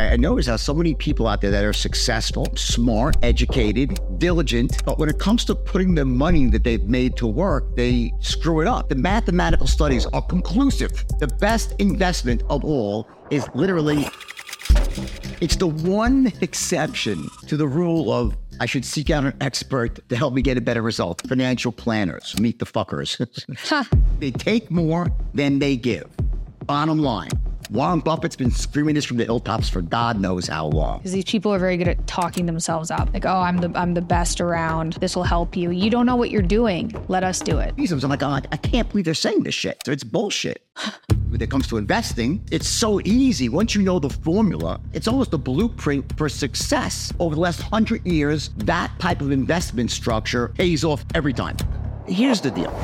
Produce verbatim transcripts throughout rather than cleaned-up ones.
I notice how so many people out there that are successful, smart, educated, diligent, but when it comes to putting the money that they've made to work, they screw it up. The mathematical studies are conclusive. The best investment of all is literally, it's the one exception to the rule of I should seek out an expert to help me get a better result. Financial planners, meet the fuckers. Huh. They take more than they give. Bottom line. Warren Buffett's been screaming this from the hilltops for God knows how long. Because these people are very good at talking themselves up. Like, oh, I'm the I'm the best around. This will help you. You don't know what you're doing. Let us do it. I'm like, oh, I can't believe they're saying this shit. So it's bullshit. When it comes to investing, it's so easy. Once you know the formula, it's almost a blueprint for success. Over the last hundred years, that type of investment structure pays off every time. Here's the deal.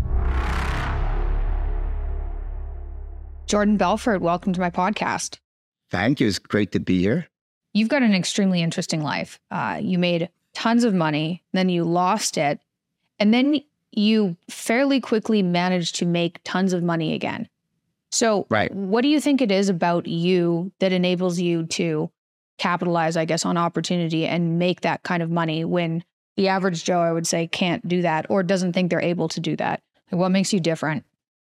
Jordan Belfort, welcome to my podcast. Thank you. It's great to be here. You've got an extremely interesting life. Uh, you made tons of money, then you lost it, and then you fairly quickly managed to make tons of money again. So right. What do you think it is about you that enables you to capitalize, I guess, on opportunity and make that kind of money when the average Joe, I would say, can't do that or doesn't think they're able to do that? Like, what makes you different?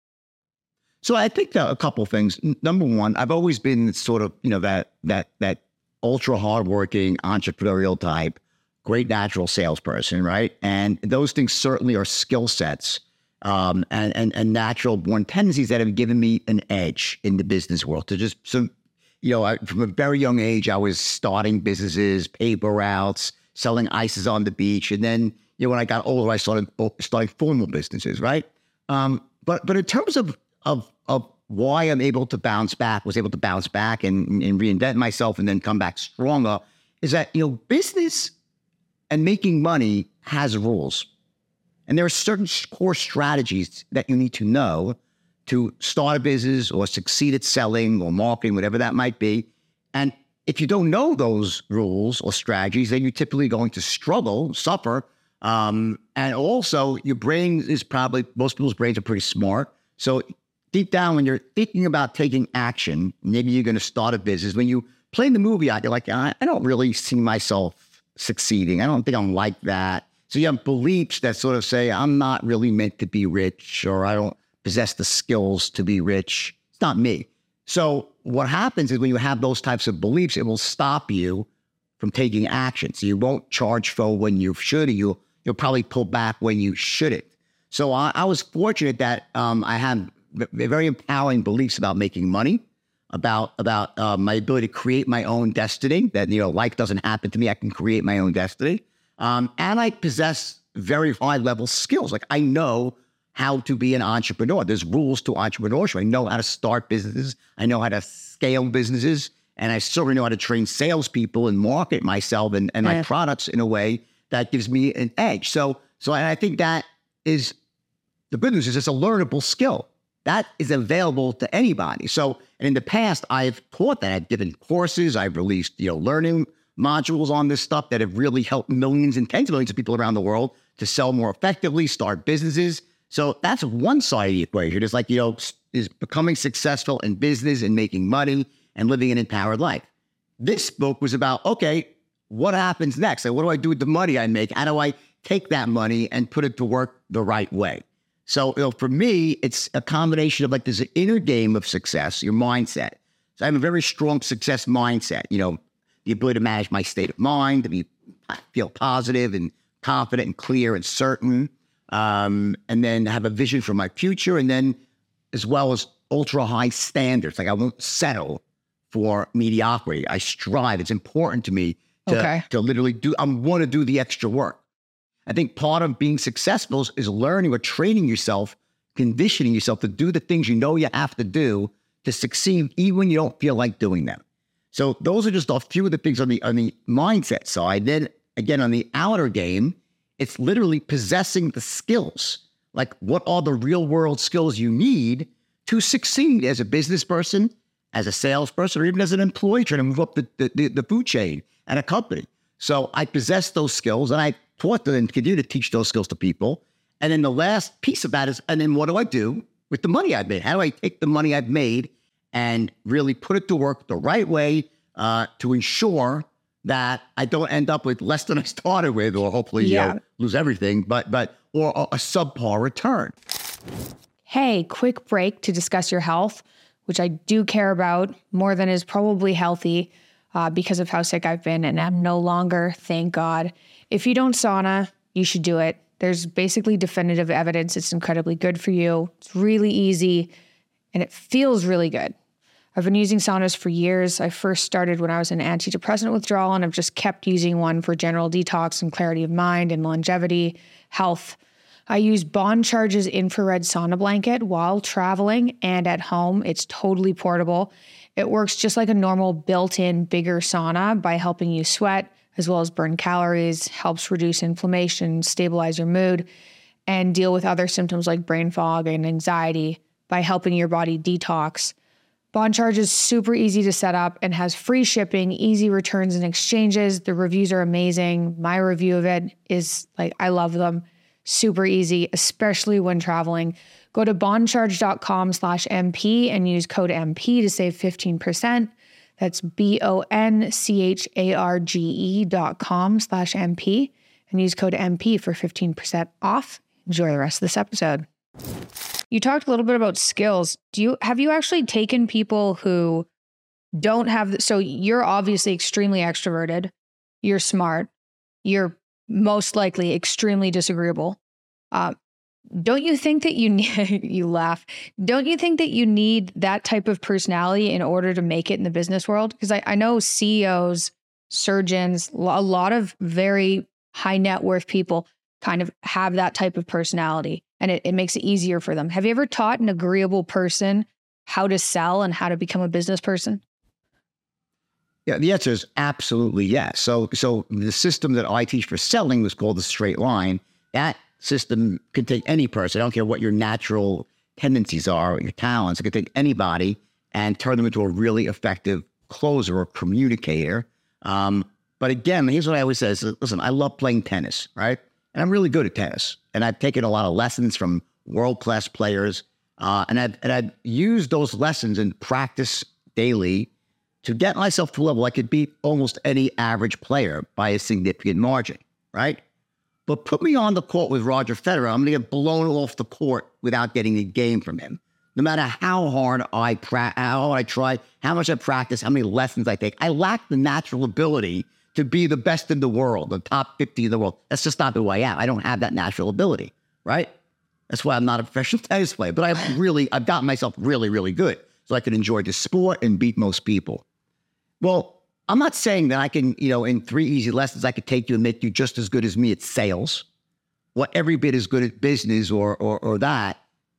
So I think that a couple of things. Number one, I've always been sort of, you know, that that that ultra hardworking entrepreneurial type, great natural salesperson, right? And those things certainly are skill sets um, and, and and natural born tendencies that have given me an edge in the business world. To just so, you know, I, from a very young age, I was starting businesses, paper routes, selling ices on the beach, and then you know when I got older, I started starting formal businesses, right? Um, but but in terms of of of why I'm able to bounce back, was able to bounce back and, and reinvent myself and then come back stronger is that, you know, business and making money has rules. And there are certain core strategies that you need to know to start a business or succeed at selling or marketing, whatever that might be. And if you don't know those rules or strategies, then you're typically going to struggle, suffer. Um, and also your brain is probably, most people's brains are pretty smart. So deep down, when you're thinking about taking action, maybe you're going to start a business. When you play the movie out, you're like, I, I don't really see myself succeeding. I don't think I'm like that. So you have beliefs that sort of say, I'm not really meant to be rich, or I don't possess the skills to be rich. It's not me. So what happens is when you have those types of beliefs, it will stop you from taking action. So you won't charge for when you should, and you'll, you'll probably pull back when you shouldn't. So I, I was fortunate that um, I had very empowering beliefs about making money, about about uh, my ability to create my own destiny, that, you know, life doesn't happen to me. I can create my own destiny. Um, and I possess very high level skills. Like I know how to be an entrepreneur. There's rules to entrepreneurship. I know how to start businesses. I know how to scale businesses. And I certainly know how to train salespeople and market myself and, and my yeah. products in a way that gives me an edge. So, so I think that is the good news is it's a learnable skill. That is available to anybody. So, and in the past, I've taught that. I've given courses. I've released, you know, learning modules on this stuff that have really helped millions and tens of millions of people around the world to sell more effectively, start businesses. So that's one side of the equation. It's like, you know, is becoming successful in business and making money and living an empowered life. This book was about, okay, what happens next? Like, what do I do with the money I make? How do I take that money and put it to work the right way? So, you know, for me, it's a combination of like this inner game of success, your mindset. So I have a very strong success mindset, you know, the ability to manage my state of mind, to be feel positive and confident and clear and certain, um, and then have a vision for my future, and then as well as ultra high standards. Like I won't settle for mediocrity. I strive. It's important to me to, okay. to literally do, I want to do the extra work. I think part of being successful is, is learning or training yourself, conditioning yourself to do the things you know you have to do to succeed, even when you don't feel like doing them. So those are just a few of the things on the on the mindset side. Then again, on the outer game, it's literally possessing the skills. Like, what are the real world skills you need to succeed as a business person, as a salesperson, or even as an employee trying to move up the, the, the food chain at a company? So I possess those skills, and I taught them and continue to teach those skills to people. And then the last piece of that is, and then what do I do with the money I've made? How do I take the money I've made and really put it to work the right way uh, to ensure that I don't end up with less than I started with, or hopefully Yeah. you know, lose everything, but but or a, a subpar return. Hey, quick break to discuss your health, which I do care about more than is probably healthy uh, because of how sick I've been, and I'm no longer, thank God. If you don't sauna, you should do it. There's basically definitive evidence it's incredibly good for you. It's really easy, and it feels really good. I've been using saunas for years. I first started when I was in antidepressant withdrawal, and I've just kept using one for general detox and clarity of mind and longevity, health. I use Bond Charge's infrared sauna blanket while traveling and at home. It's totally portable. It works just like a normal built-in bigger sauna by helping you sweat as well as burn calories, helps reduce inflammation, stabilize your mood, and deal with other symptoms like brain fog and anxiety by helping your body detox. Bond Charge is super easy to set up and has free shipping, easy returns and exchanges. The reviews are amazing. My review of it is like, I love them. Super easy, especially when traveling. Go to bondcharge.com slash MP and use code M P to save fifteen percent. That's B-O-N-C-H-A-R-G-E dot com slash MP and use code M P for fifteen percent off. Enjoy the rest of this episode. You talked a little bit about skills. Do you have you actually taken people who don't have, so you're obviously extremely extroverted, you're smart, you're most likely extremely disagreeable. Uh, don't you think that you need, you laugh, don't you think that you need that type of personality in order to make it in the business world? Because I, I know C E Os, surgeons, a lot of very high net worth people kind of have that type of personality, and it, it makes it easier for them. Have you ever taught an agreeable person how to sell and how to become a business person? Yeah, the answer is absolutely yes. So, so the system that I teach for selling was called the straight line. That system can take any person. I don't care what your natural tendencies are, your talents. It can take anybody and turn them into a really effective closer or communicator. Um, but again, here's what I always say: is, listen, I love playing tennis, right? And I'm really good at tennis. And I've taken a lot of lessons from world-class players. Uh, and I've and I've used those lessons in practice daily to get myself to a level I could beat almost any average player by a significant margin, right? But put me on the court with Roger Federer, I'm going to get blown off the court without getting a game from him. No matter how hard I pra- how hard I try, how much I practice, how many lessons I take, I lack the natural ability to be the best in the world, the top fifty in the world. That's just not who I am. I don't have that natural ability, right? That's why I'm not a professional tennis player. But I've really, I've gotten myself really, really good so I can enjoy the sport and beat most people. Well, I'm not saying that I can, you know, in three easy lessons, I could take you and make you just as good as me at sales, or every bit as good at business or, or, or that.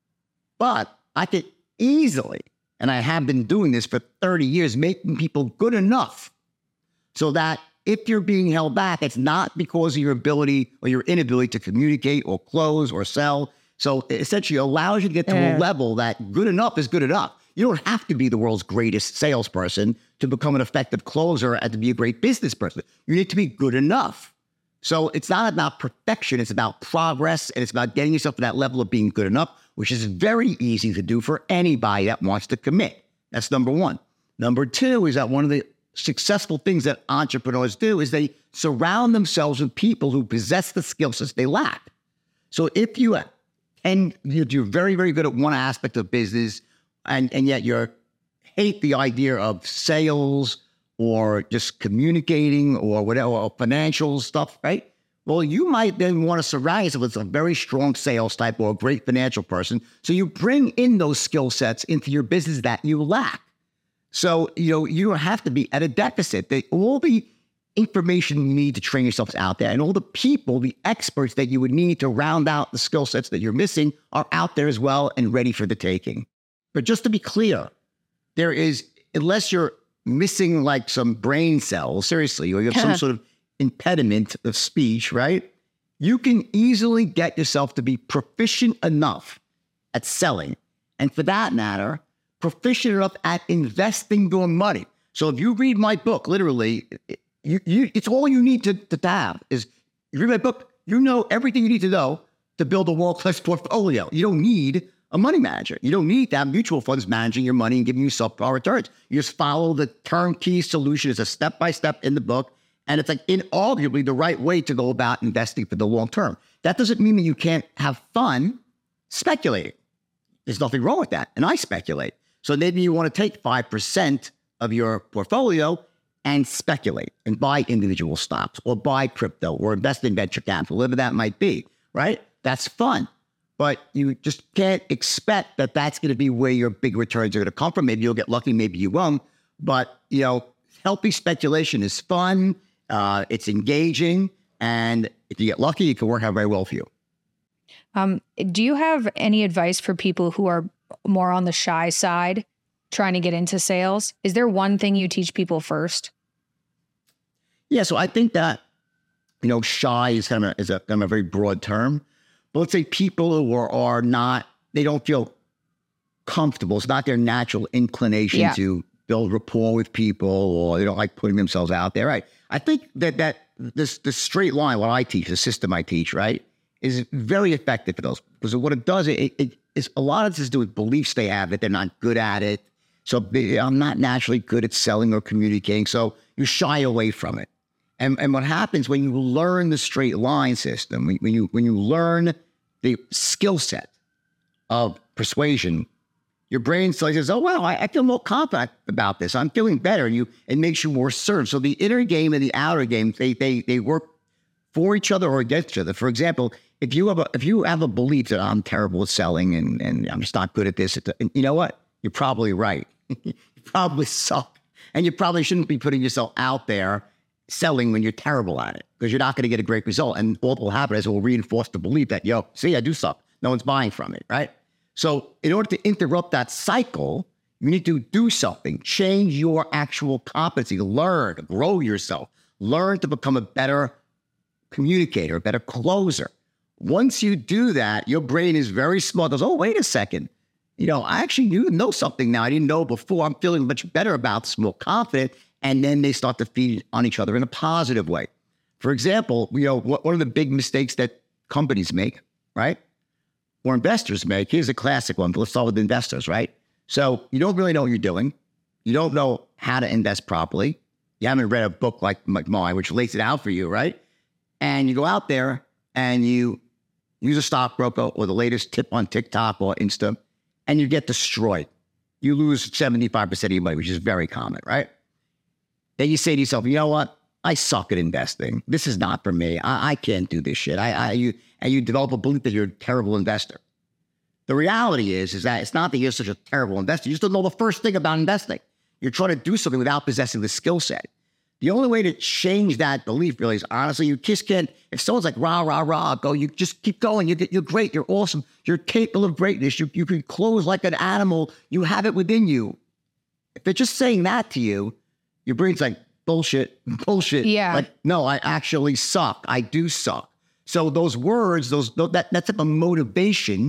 But I could easily, and I have been doing this for thirty years, making people good enough so that if you're being held back, it's not because of your ability or your inability to communicate or close or sell. So it essentially allows you to get to Yeah. a level that good enough is good enough. You don't have to be the world's greatest salesperson to become an effective closer and to be a great business person. You need to be good enough. So it's not about perfection. It's about progress, and it's about getting yourself to that level of being good enough, which is very easy to do for anybody that wants to commit. That's number one. Number two is that one of the successful things that entrepreneurs do is they surround themselves with people who possess the skill sets they lack. So if you and you're very, very good at one aspect of business, and, and yet you hate the idea of sales or just communicating or whatever, or financial stuff, right? Well, you might then want to surround yourself with a very strong sales type or a great financial person. So you bring in those skill sets into your business that you lack. So, you know, you have to be at a deficit. They, all the information you need to train yourself is out there, and all the people, the experts that you would need to round out the skill sets that you're missing are out there as well and ready for the taking. But just to be clear, there is, unless you're missing like some brain cells, seriously, or you have some sort of impediment of speech, right? You can easily get yourself to be proficient enough at selling. And for that matter, proficient enough at investing your money. So if you read my book, literally, you, you, it's all you need to, to have is, you read my book, you know everything you need to know to build a world-class portfolio. You don't need a money manager. You don't need to have mutual funds managing your money and giving you subpar returns. You just follow the turnkey solution. It's a step-by-step in the book. And it's like inarguably the right way to go about investing for the long term. That doesn't mean that you can't have fun speculating. There's nothing wrong with that. And I speculate. So maybe you want to take five percent of your portfolio and speculate and buy individual stocks or buy crypto or invest in venture capital, whatever that might be, right? That's fun. But you just can't expect that that's going to be where your big returns are going to come from. Maybe you'll get lucky, maybe you won't. But, you know, healthy speculation is fun. Uh, it's engaging. And if you get lucky, it can work out very well for you. Um, do you have any advice for people who are more on the shy side trying to get into sales? Is there one thing you teach people first? Yeah, so I think that, you know, shy is kind of a, is a, kind of a very broad term. But let's say people who are, are not, they don't feel comfortable. It's not their natural inclination yeah. to build rapport with people, or they don't like putting themselves out there, right? I think that that this the straight line, what I teach, the system I teach, right, is very effective for those. Because what it does, it, it is a lot of this is to do with beliefs they have that they're not good at it. So they, I'm not naturally good at selling or communicating. So you shy away from it. And and what happens when you learn the straight line system, when, when you when you learn the skill set of persuasion, your brain says, oh, wow, I, I feel more confident about this. I'm feeling better. And you, it makes you more assertive. So the inner game and the outer game, they they they work for each other or against each other. For example, if you have a if you have a belief that I'm terrible at selling and, and I'm just not good at this, and you know what? You're probably right. You probably suck. And you probably shouldn't be putting yourself out there selling when you're terrible at it, because you're not going to get a great result. And what will happen is it will reinforce the belief that, yo, see, I do suck. No one's buying from it, right? So in order to interrupt that cycle, you need to do something, change your actual competency, learn, grow yourself, learn to become a better communicator, a better closer. Once you do that, your brain is very smart. It goes, oh, wait a second. You know, I actually do know something now I didn't know before. I'm feeling much better about this, more confident. And then they start to feed on each other in a positive way. For example, you know, one of the big mistakes that companies make, right? Or investors make, here's a classic one, but let's start with investors, right? So you don't really know what you're doing. You don't know how to invest properly. You haven't read a book like, like mine, which lays it out for you, right? And you go out there and you use a stockbroker or the latest tip on TikTok or Insta, and you get destroyed. You lose seventy-five percent of your money, which is very common, right? Then you say to yourself, you know what? I suck at investing. This is not for me. I, I can't do this shit. I, I, you, and you develop a belief that you're a terrible investor. The reality is, is that it's not that you're such a terrible investor. You just don't know the first thing about investing. You're trying to do something without possessing the skill set. The only way to change that belief really is, honestly, you just can't, if someone's like, rah, rah, rah, go, you just keep going. You're, you're great. You're awesome. You're capable of greatness. You, you can close like an animal. You have it within you. If they're just saying that to you, your brain's like, bullshit, bullshit. Yeah. Like, no, I actually suck. I do suck. So those words, those that, that type of motivation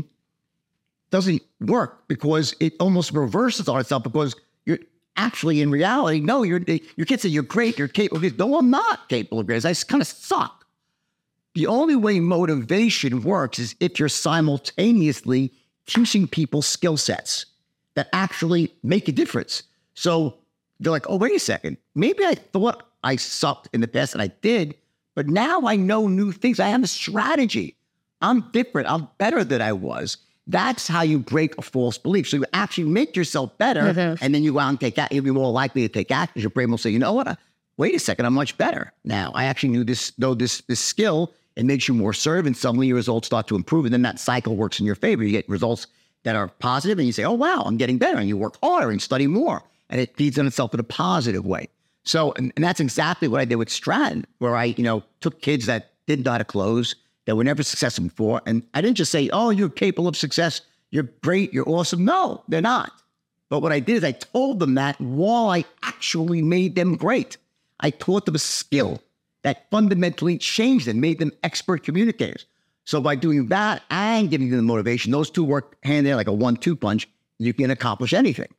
doesn't work, because it almost reverses on itself, because you're actually, in reality, no, you're, your kids say you're great, you're capable of this. No, I'm not capable of this. I kind of suck. The only way motivation works is if you're simultaneously teaching people skill sets that actually make a difference. So they're like, oh, wait a second. Maybe I thought I sucked in the past, and I did, but now I know new things. I have a strategy. I'm different. I'm better than I was. That's how you break a false belief. So you actually make yourself better, mm-hmm. and then you go out and take action. You'll be more likely to take action. Your brain will say, you know what? Wait a second. I'm much better now. I actually knew this, know this, this skill. It makes you more assertive, and suddenly your results start to improve, and then that cycle works in your favor. You get results that are positive, and you say, oh, wow, I'm getting better, and you work harder and study more. And it feeds on itself in a positive way. So, and, and that's exactly what I did with Stratton, where I, you know, took kids that didn't know how to close, that were never successful before. And I didn't just say, oh, you're capable of success. You're great. You're awesome. No, they're not. But what I did is I told them that while I actually made them great. I taught them a skill that fundamentally changed them, made them expert communicators. So by doing that and giving them the motivation, those two work hand in hand like a one two punch. You can accomplish anything.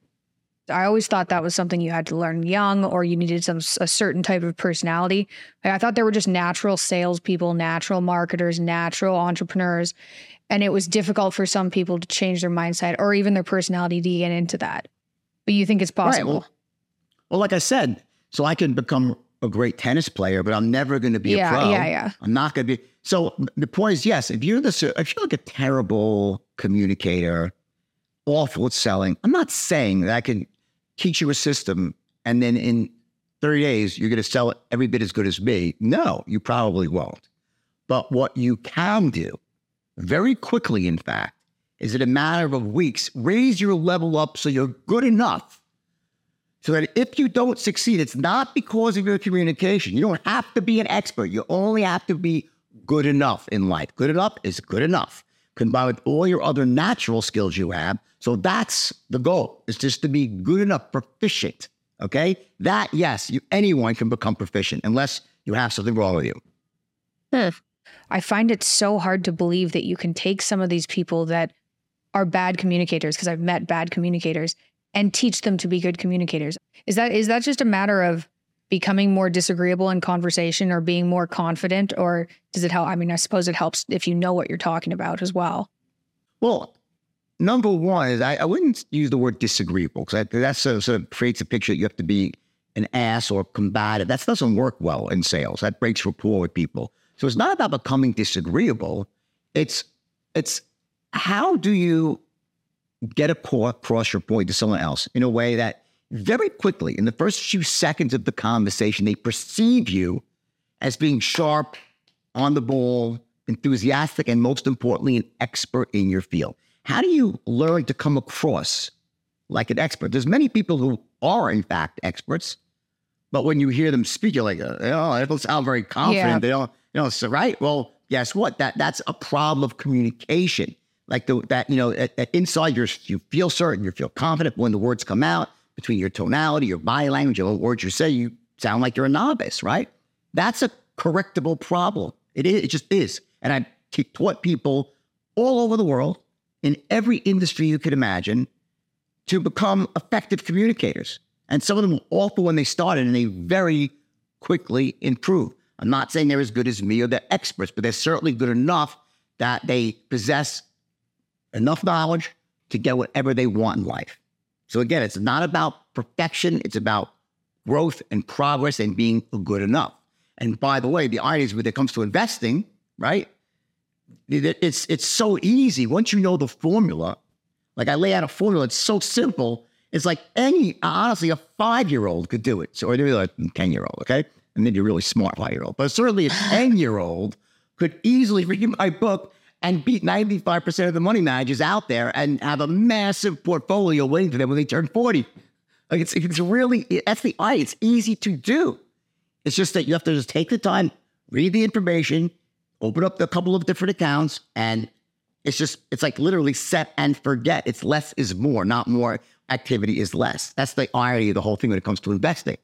I always thought that was something you had to learn young, or you needed some a certain type of personality. Like, I thought there were just natural salespeople, natural marketers, natural entrepreneurs. And it was difficult for some people to change their mindset or even their personality to get into that. But you think it's possible? Right. Well, well, like I said, so I can become a great tennis player, but I'm never going to be yeah, a pro. Yeah, yeah. I'm not going to be. So the point is, yes, if you're the, if you're like a terrible communicator, awful at selling, I'm not saying that I can teach you a system and then in thirty days, you're going to sell it every bit as good as me. No, you probably won't. But what you can do very quickly, in fact, is in a matter of weeks, raise your level up so you're good enough so that if you don't succeed, it's not because of your communication. You don't have to be an expert. You only have to be good enough in life. Good enough is good enough, combined with all your other natural skills you have. So that's the goal, is just to be good enough, proficient, okay? That, yes, you, anyone can become proficient unless you have something wrong with you. Hmm. I find it so hard to believe that you can take some of these people that are bad communicators, because I've met bad communicators, and teach them to be good communicators. Is that is that just a matter of becoming more disagreeable in conversation or being more confident, or does it help? I mean, I suppose it helps if you know what you're talking about as well. Well, number one is I, I wouldn't use the word disagreeable, because that sort of, sort of creates a picture that you have to be an ass or combative. That doesn't work well in sales. That breaks rapport with people. So it's not about becoming disagreeable. It's it's how do you get across your point to someone else in a way that very quickly, in the first few seconds of the conversation, they perceive you as being sharp, on the ball, enthusiastic, and most importantly, an expert in your field. How do you learn to come across like an expert? There's many people who are, in fact, experts, but when you hear them speak, you're like, oh, they don't sound very confident. Yeah. They don't, you know, so right. Well, guess what? That that's a problem of communication. Like the, that, you know, at, at inside you're, you feel certain, you feel confident, but when the words come out, between your tonality, your body language, and the words you say, you sound like you're a novice, right? That's a correctable problem. It is, it just is. And I t- taught people all over the world, in every industry you could imagine, to become effective communicators. And some of them were awful when they started, and they very quickly improved. I'm not saying they're as good as me or they're experts, but they're certainly good enough that they possess enough knowledge to get whatever they want in life. So again, it's not about perfection. It's about growth and progress and being good enough. And by the way, the irony is when it comes to investing, right? It's, it's so easy. Once you know the formula, like I lay out a formula, it's so simple. It's like any, honestly, a five-year-old could do it. So, or maybe like a ten-year-old, okay? And maybe a really smart five-year-old. But certainly a ten-year-old could easily read my book and beat ninety-five percent of the money managers out there and have a massive portfolio waiting for them when they turn forty. Like it's, it's really, that's the eye. It's easy to do. It's just that you have to just take the time, read the information, open up a couple of different accounts, and it's just, it's like literally set and forget. It's less is more, not more activity is less. That's the irony of the whole thing when it comes to investing.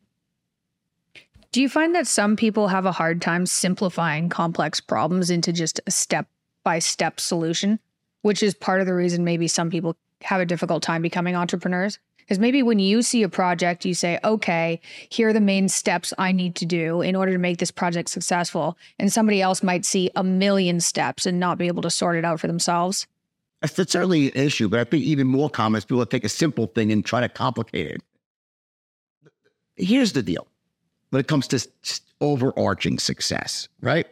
Do you find that some people have a hard time simplifying complex problems into just a step-by-step solution, which is part of the reason maybe some people have a difficult time becoming entrepreneurs? Because maybe when you see a project, you say, okay, here are the main steps I need to do in order to make this project successful. And somebody else might see a million steps and not be able to sort it out for themselves. That's certainly an issue, but I think even more common is people take a simple thing and try to complicate it. Here's the deal. When it comes to overarching success, right?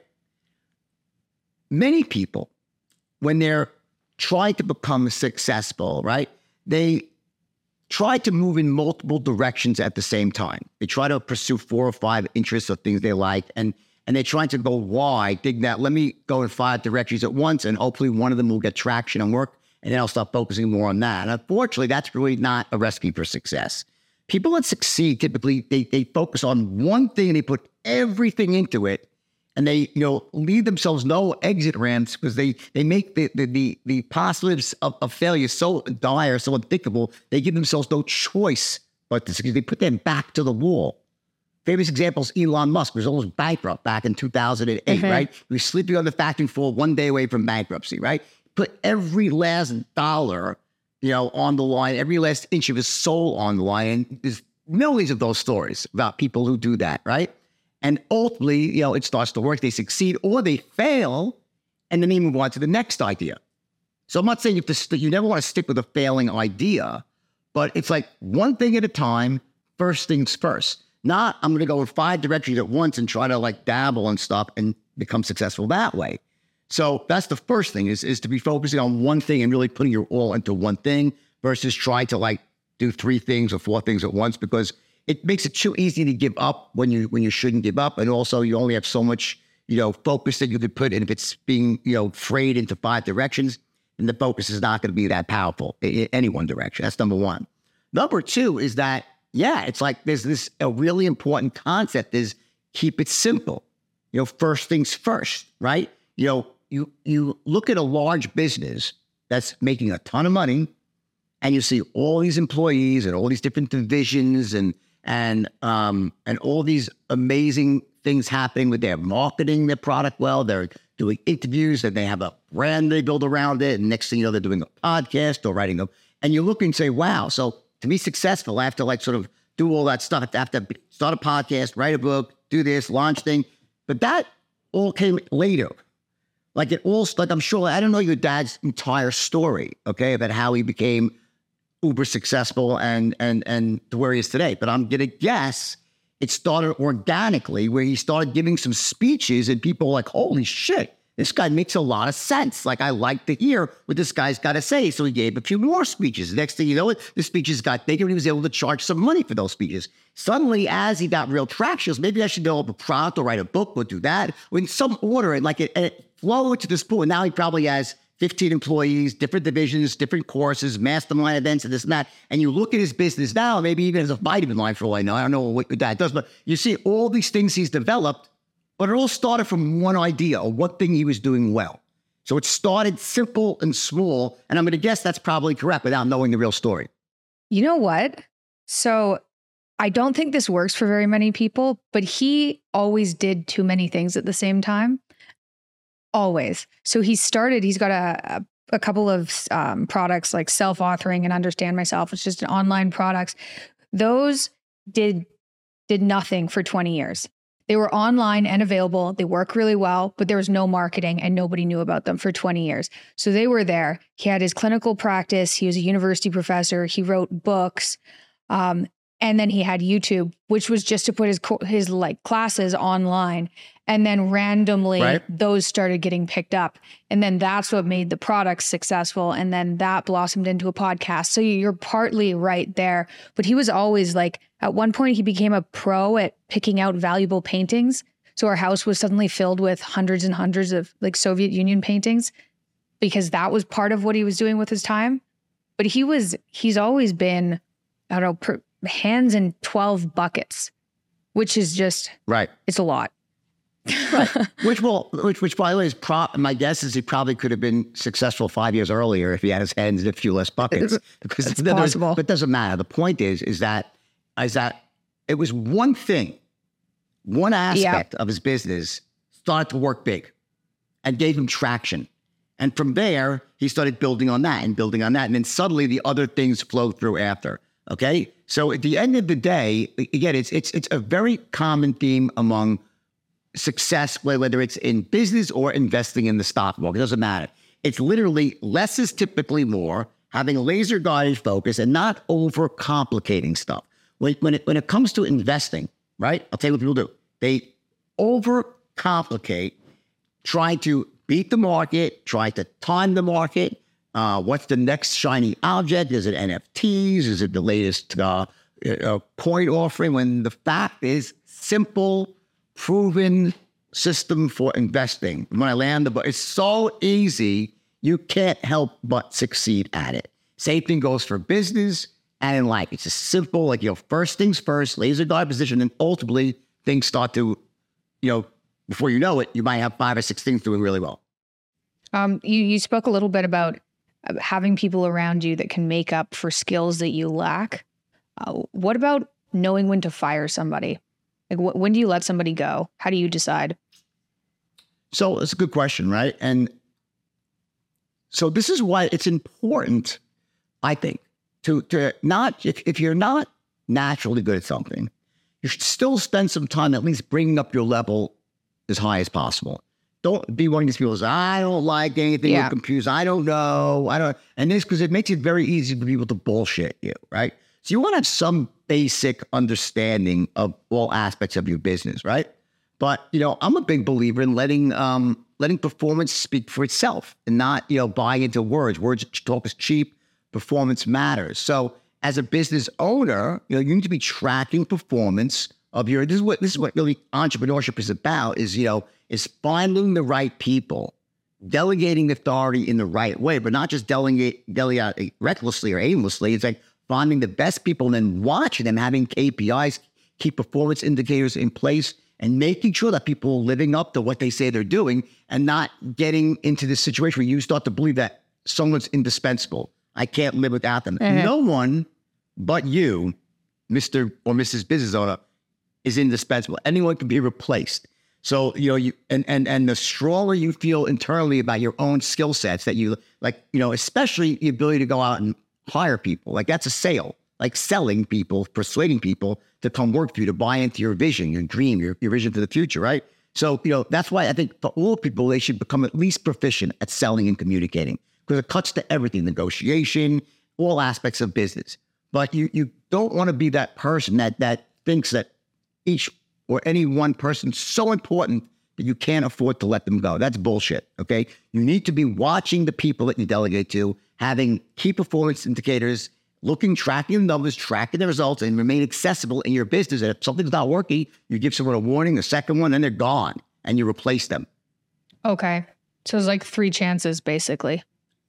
Many people, when they're trying to become successful, right, they try to move in multiple directions at the same time. They try to pursue four or five interests or things they like, and and they're trying to go wide, dig that, let me go in five directions at once, and hopefully one of them will get traction and work, and then I'll start focusing more on that. And unfortunately, that's really not a recipe for success. People that succeed, typically, they, they focus on one thing and they put everything into it, and they, you know, leave themselves no exit ramps because they they make the the the, the positives of, of failure so dire, so unthinkable, they give themselves no choice but to succeed. They put them back to the wall. Famous examples, Elon Musk was almost bankrupt back in two thousand eight, mm-hmm. right? He was sleeping on the factory floor one day away from bankruptcy, right? Put every last dollar, you know, on the line, every last inch of his soul on the line. And there's millions of those stories about people who do that, right? And ultimately, you know, it starts to work. They succeed or they fail, and then you move on to the next idea. So I'm not saying you have to st- you never want to stick with a failing idea, but it's like one thing at a time, first things first. Not I'm going to go in five directions at once and try to like dabble and stuff and become successful that way. So that's the first thing is, is to be focusing on one thing and really putting your all into one thing versus trying to like do three things or four things at once, because it makes it too easy to give up when you when you shouldn't give up. And also you only have so much, you know, focus that you could put in. If it's being, you know, frayed into five directions, and the focus is not going to be that powerful in any one direction. That's number one. Number two is that, yeah, it's like there's this, a really important concept is keep it simple. You know, first things first, right? You know, you you look at a large business that's making a ton of money, and you see all these employees and all these different divisions and and um and all these amazing things happening with their marketing their product well. They're doing interviews and they have a brand they build around it. And next thing you know, they're doing a podcast or writing them. And you look and say, wow, so to be successful, I have to like sort of do all that stuff. I have to start a podcast, write a book, do this, launch thing. But that all came later. Like it all, like I'm sure, I don't know your dad's entire story, okay, about how he became uber successful and and and to where he is today. But I'm gonna guess it started organically where he started giving some speeches and people were like, holy shit, this guy makes a lot of sense. Like I like to hear what this guy's got to say. So he gave a few more speeches. Next thing you know, the speeches got bigger and he was able to charge some money for those speeches. Suddenly, as he got real traction, maybe I should develop a product or write a book or do that. In some order, and like it, and it flowed to this point. And now he probably has fifteen employees, different divisions, different courses, mastermind events, and this and that. And you look at his business now, maybe even as a vitamin line for all I know. I don't know what that does, but you see all these things he's developed, but it all started from one idea or one thing he was doing well. So it started simple and small. And I'm going to guess that's probably correct without knowing the real story. You know what? So I don't think this works for very many people, but he always did too many things at the same time. Always. So he started, he's got a, a, a couple of um, products like Self-Authoring and Understand Myself. It's just an online products. Those did, did nothing for twenty years. They were online and available. They work really well, but there was no marketing and nobody knew about them for twenty years. So they were there. He had his clinical practice. He was a university professor. He wrote books. Um, and then he had YouTube, which was just to put his, his like classes online. And then randomly right. those started getting picked up. And then that's what made the products successful. And then that blossomed into a podcast. So you're partly right there. But he was always like, at one point he became a pro at picking out valuable paintings. So our house was suddenly filled with hundreds and hundreds of like Soviet Union paintings because that was part of what he was doing with his time. But he was, he's always been, I don't know, per, hands in twelve buckets, which is just, right. It's a lot. Right. Which will, which, which by the way is pro- my guess is he probably could have been successful five years earlier if he had his hands in a few less buckets. Because it's possible. But it doesn't matter. The point is, is that, is that it was one thing, one aspect yep. of his business started to work big and gave him traction. And from there, he started building on that and building on that. And then suddenly the other things flowed through after. Okay. So at the end of the day, again, it's, it's, it's a very common theme among success, whether it's in business or investing in the stock market, it doesn't matter. It's literally less is typically more, having a laser guided focus and not over complicating stuff. When, when, it, when it comes to investing, right? I'll tell you what people do. They over complicate, try to beat the market, try to time the market. Uh, what's the next shiny object? Is it N F Ts? Is it the latest uh, uh, coin offering? When the fact is simple, proven system for investing. When I land the book, it's so easy, you can't help but succeed at it. Same thing goes for business and in life. It's just simple, like, you know, first things first, laser guide position, and ultimately things start to, you know, before you know it, you might have five or six things doing really well. Um, you, you spoke a little bit about having people around you that can make up for skills that you lack. Uh, what about knowing when to fire somebody? Like, wh- when do you let somebody go? How do you decide? So it's a good question, right? And so this is why it's important, I think, to to not, if, if you're not naturally good at something, you should still spend some time at least bringing up your level as high as possible. don't be one of these people who says, I don't like anything Yeah. with computers. I don't know. I don't. And this, because it makes it very easy for people to bullshit you, right? So you want to have some basic understanding of all aspects of your business, right? But, you know, I'm a big believer in letting um, letting performance speak for itself and not, you know, buying into words. Words talk is cheap. Performance matters. So as a business owner, you know, you need to be tracking performance of your, this is what, this is what really entrepreneurship is about, is, you know, is finding the right people, delegating authority in the right way, but not just delegate, delegate recklessly or aimlessly. It's like finding the best people and then watching them, having K P Is, key performance indicators in place, and making sure that people are living up to what they say they're doing and not getting into this situation where you start to believe that someone's indispensable. I can't live without them. Mm-hmm. No one but you, Mister or Missus Business Owner, is indispensable. Anyone can be replaced. So, you know, you and and and the stronger you feel internally about your own skill sets that you like, you know, especially the ability to go out and hire people, like that's a sale, like selling people, persuading people to come work for you, to buy into your vision, your dream, your, your vision for the future, right? So, you know, that's why I think for all people, they should become at least proficient at selling and communicating, because it cuts to everything, negotiation, all aspects of business. But you you don't want to be that person that that thinks that each or any one person is so important that you can't afford to let them go. That's bullshit, okay? You need to be watching the people that you delegate to, having key performance indicators, looking, tracking the numbers, tracking the results, and remain accessible in your business. And if something's not working, you give someone a warning, a second one, then they're gone, and you replace them. Okay. So it's like three chances, basically.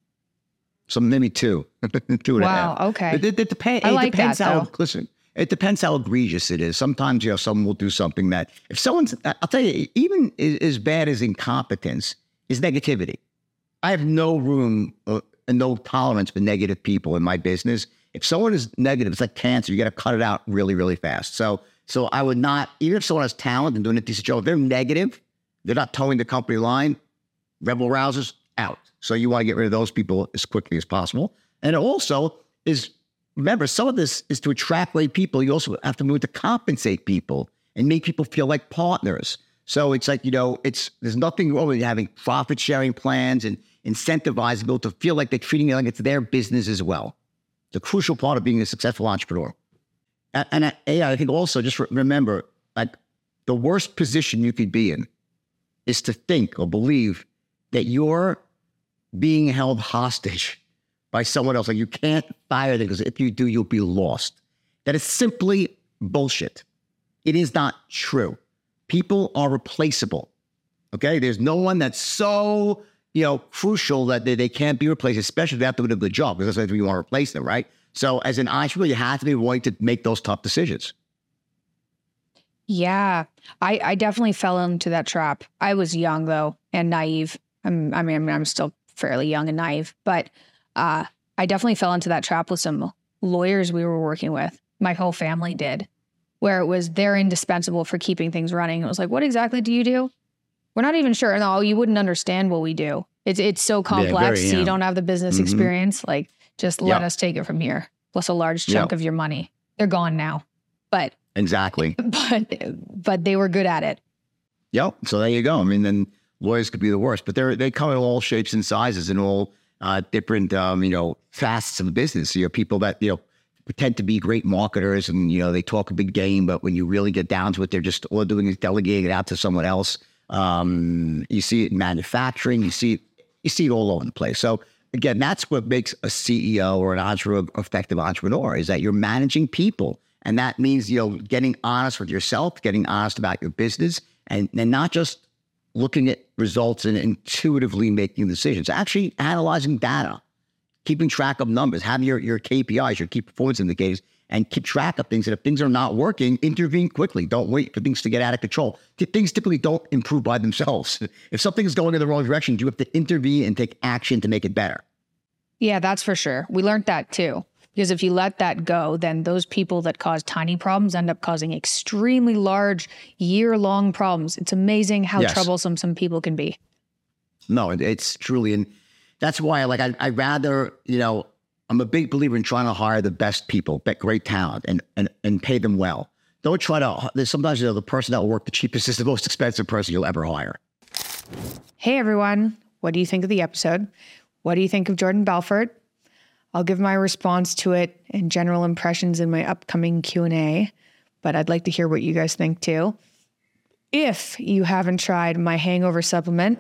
So maybe two, two and a half. Wow. Okay. It, it, it, depend, I it like depends that, how, though. listen, it depends how egregious it is. Sometimes, you know, someone will do something that, if someone's, I'll tell you, even as, as bad as incompetence is negativity. I have no room uh, and no tolerance for negative people in my business. If someone is negative, it's like cancer. You got to cut it out really, really fast. So, so I would not, even if someone has talent and doing a decent job, if they're negative, they're not towing the company line, rebel rousers, out. So you want to get rid of those people as quickly as possible. And it also is, remember, some of this is to attract great people. You also have to move to compensate people and make people feel like partners. So it's like, you know, it's there's nothing wrong with having profit sharing plans and incentivizing people to feel like they're treating it like it's their business as well. It's a crucial part of being a successful entrepreneur. And, and I, yeah, I think also just remember, like the worst position you could be in is to think or believe that you're being held hostage by someone else. Like you can't fire them because if you do, you'll be lost. That is simply bullshit. It is not true. People are replaceable. Okay. There's no one that's so, you know, crucial that they, they can't be replaced, especially if they have to do a good job, because that's why you want to replace them, right? So as an entrepreneur, you have to be willing to make those tough decisions. Yeah, I, I definitely fell into that trap. I was young though and naive. I'm, I mean, I'm still fairly young and naive, but uh, I definitely fell into that trap with some lawyers we were working with. My whole family did, where it was they're indispensable for keeping things running. It was like, what exactly do you do? We're not even sure. No, you wouldn't understand what we do. It's it's so complex. Yeah, very, yeah. You don't have the business Mm-hmm. experience. Like, just let Yep. us take it from here. Plus a large chunk Yep. of your money. They're gone now, but Exactly. but but they were good at it. Yep. So there you go. I mean, then lawyers could be the worst, but they're they come in all shapes and sizes and all uh, different, um, you know, facets of the business. So you have people that, you know, pretend to be great marketers and, you know, they talk a big game, but when you really get down to it, they're just all they're doing is delegating it out to someone else. Um, you see it in manufacturing. You see it, you see it all over the place. So again, that's what makes a C E O or an entrepreneur, effective entrepreneur, is that you're managing people. And that means, you know, getting honest with yourself, getting honest about your business, and, and not just looking at results and intuitively making decisions, actually analyzing data, keeping track of numbers, have your, your K P Is, your key performance indicators, and keep track of things. And if things are not working, intervene quickly. Don't wait for things to get out of control. Things typically don't improve by themselves. If something is going in the wrong direction, you have to intervene and take action to make it better. Yeah, that's for sure. We learned that too. Because if you let that go, then those people that cause tiny problems end up causing extremely large, year-long problems. It's amazing how Yes. troublesome some people can be. No, it, it's truly, and that's why, like, I, I rather, you know, I'm a big believer in trying to hire the best people, get great talent, and and and pay them well. Don't try to. There's sometimes, you know, the person that will work the cheapest is the most expensive person you'll ever hire. Hey everyone, what do you think of the episode? What do you think of Jordan Belfort? I'll give my response to it and general impressions in my upcoming Q and A, but I'd like to hear what you guys think too. If you haven't tried my hangover supplement,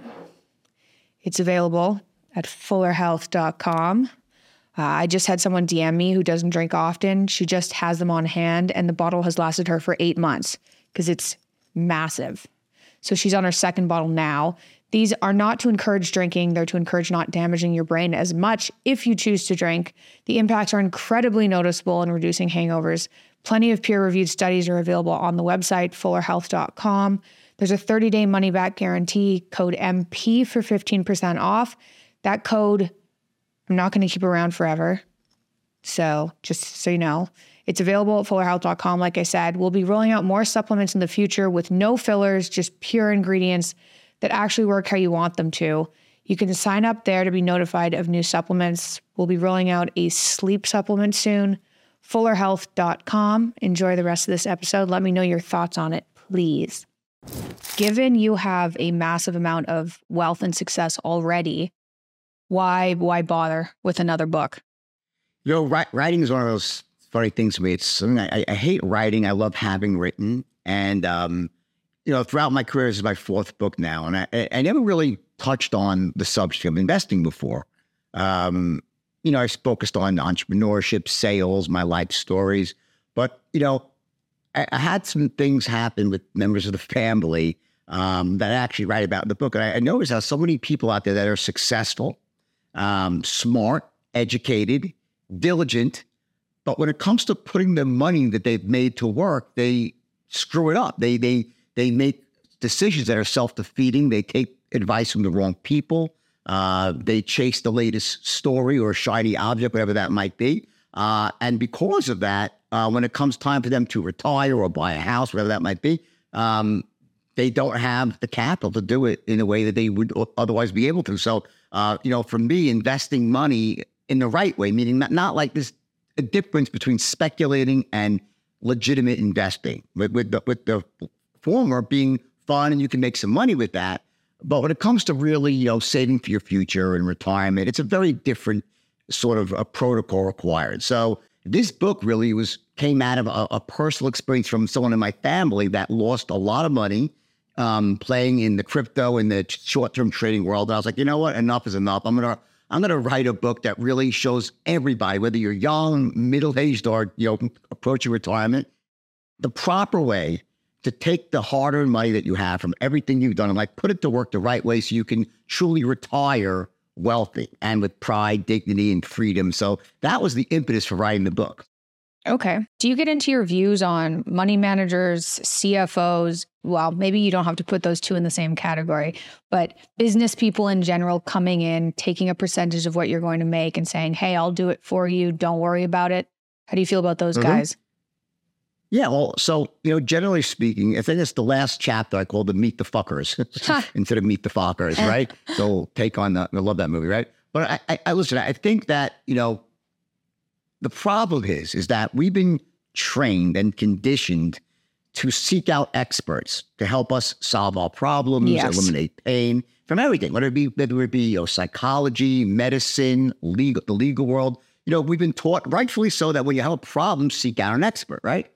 it's available at fuller health dot com. Uh, I just had someone D M me who doesn't drink often. She just has them on hand, and the bottle has lasted her for eight months because it's massive. So she's on her second bottle now. These are not to encourage drinking. They're to encourage not damaging your brain as much if you choose to drink. The impacts are incredibly noticeable in reducing hangovers. Plenty of peer-reviewed studies are available on the website, fuller health dot com. There's a thirty-day money-back guarantee, code M P for fifteen percent off. That code, I'm not going to keep around forever. So just so you know, it's available at fuller health dot com. Like I said, we'll be rolling out more supplements in the future with no fillers, just pure ingredients that actually work how you want them to. You can sign up there to be notified of new supplements. We'll be rolling out a sleep supplement soon. fuller health dot com. Enjoy the rest of this episode. Let me know your thoughts on it, please. Given you have a massive amount of wealth and success already, why why bother with another book? You know, ri- writing is one of those funny things to me. It's something I, I hate writing. I love having written. And, um, you know, throughout my career, this is my fourth book now. And I, I never really touched on the subject of investing before. Um, you know, I focused on entrepreneurship, sales, my life stories. But, you know, I, I had some things happen with members of the family um, that I actually write about in the book. And I, I noticed how so many people out there that are successful, um, smart, educated, diligent, but when it comes to putting the money that they've made to work, they screw it up. They they they make decisions that are self-defeating. They take advice from the wrong people. Uh, they chase the latest story or shiny object, whatever that might be. Uh, and because of that, uh, when it comes time for them to retire or buy a house, whatever that might be, um, they don't have the capital to do it in a way that they would otherwise be able to. So, uh, you know, for me, investing money in the right way, meaning not, not like this a difference between speculating and legitimate investing, with, with, the, with the former being fun and you can make some money with that. But when it comes to really, you know, saving for your future and retirement, it's a very different sort of a protocol required. So this book really was came out of a, a personal experience from someone in my family that lost a lot of money um, playing in the crypto and the short-term trading world. And I was like, you know what? Enough is enough. I'm going to I'm going to write a book that really shows everybody, whether you're young, middle-aged, or, you know, approaching retirement, the proper way to take the hard-earned money that you have from everything you've done and like put it to work the right way so you can truly retire wealthy and with pride, dignity, and freedom. So that was the impetus for writing the book. Okay. Do you get into your views on money managers, C F Os? Well, maybe you don't have to put those two in the same category, but business people in general coming in, taking a percentage of what you're going to make and saying, hey, I'll do it for you. Don't worry about it. How do you feel about those mm-hmm. guys? Yeah, well, so, you know, generally speaking, I think it's the last chapter I called the Meet the Fuckers instead of Meet the Fockers, right? So take on the, I love that movie, right? But I, I, I listen, I think that, you know, the problem is, is that we've been trained and conditioned to seek out experts to help us solve our problems, yes. eliminate pain from everything, whether it be, whether it be, you know, psychology, medicine, legal, the legal world. You know, we've been taught, rightfully so, that when you have a problem, seek out an expert, right?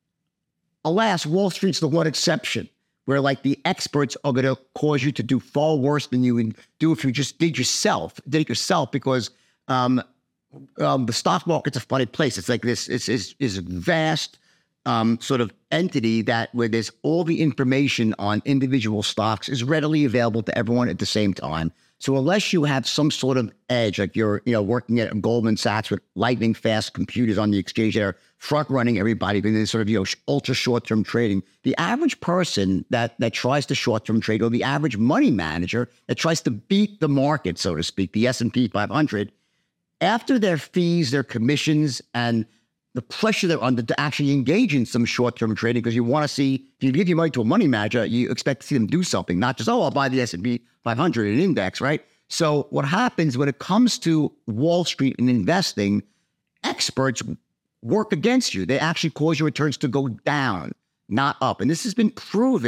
Alas, Wall Street's the one exception where like the experts are going to cause you to do far worse than you would do if you just did yourself, did it yourself, because um, um, the stock market's a funny place. It's like this, it's, it's, it's vast um, sort of entity that where there's all the information on individual stocks is readily available to everyone at the same time. So unless you have some sort of edge, like you're, you know, working at Goldman Sachs with lightning fast computers on the exchange that are front running everybody, but this sort of, you know, ultra short-term trading, the average person that that tries to short-term trade, or the average money manager that tries to beat the market, so to speak, the S and P five hundred, after their fees, their commissions, and the pressure they're under to actually engage in some short-term trading, because you want to see, if you give your money to a money manager, you expect to see them do something, not just, oh, I'll buy the S and P five hundred, an index, right? So what happens when it comes to Wall Street and investing, experts work against you. They actually cause your returns to go down, not up. And this has been proven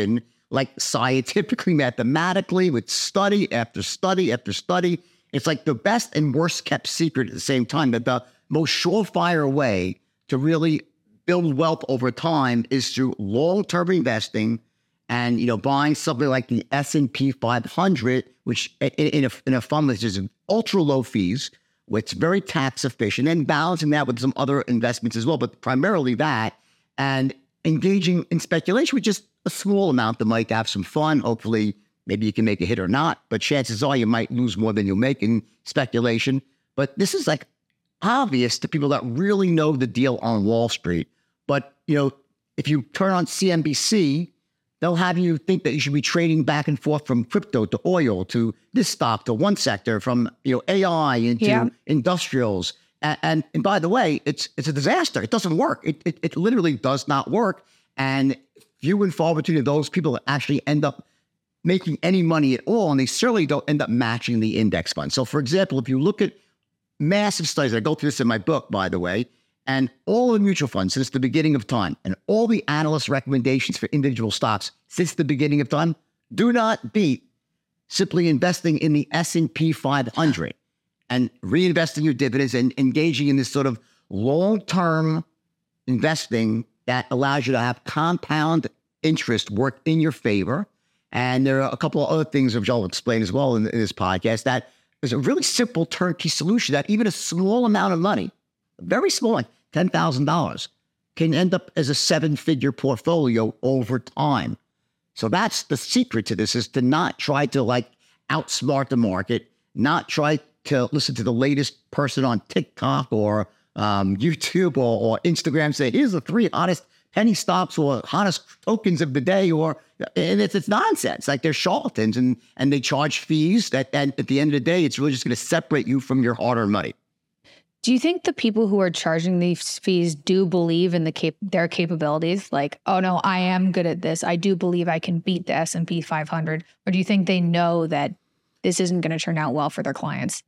like scientifically, mathematically, with study after study after study. It's like the best and worst kept secret at the same time, that the most surefire way to really build wealth over time is through long-term investing and, you know, buying something like the S and P five hundred, which in, in, a, in a fund which is ultra low fees, which is very tax efficient, and balancing that with some other investments as well, but primarily that, and engaging in speculation with just a small amount that might have some fun. Hopefully, maybe you can make a hit or not, but chances are you might lose more than you'll make in speculation. But this is like obvious to people that really know the deal on Wall Street. But, you know, if you turn on C N B C, they'll have you think that you should be trading back and forth from crypto to oil to this stock to one sector, from, you know, A I into yeah. industrials. And, and and by the way, it's it's a disaster. It doesn't work. It it, it literally does not work. And few and far between those people that actually end up making any money at all, and they certainly don't end up matching the index fund. So, for example, if you look at massive studies, I go through this in my book, by the way, and all the mutual funds since the beginning of time, and all the analyst recommendations for individual stocks since the beginning of time, do not beat simply investing in the S and P five hundred and reinvesting your dividends and engaging in this sort of long-term investing that allows you to have compound interest work in your favor. And there are a couple of other things which I'll explain as well in, in this podcast, that is a really simple turnkey solution that even a small amount of money, very small, like ten thousand dollars, can end up as a seven-figure portfolio over time. So that's the secret to this, is to not try to like outsmart the market, not try to listen to the latest person on TikTok or um, YouTube or, or Instagram say, here's the three hottest penny stocks or hottest tokens of the day, or and it's, it's nonsense. Like, they're charlatans, and and they charge fees that, and at the end of the day, it's really just going to separate you from your hard-earned money. Do you think the people who are charging these fees do believe in the cap- their capabilities? Like, oh no, I am good at this. I do believe I can beat the S and P five hundred. Or do you think they know that this isn't going to turn out well for their clients?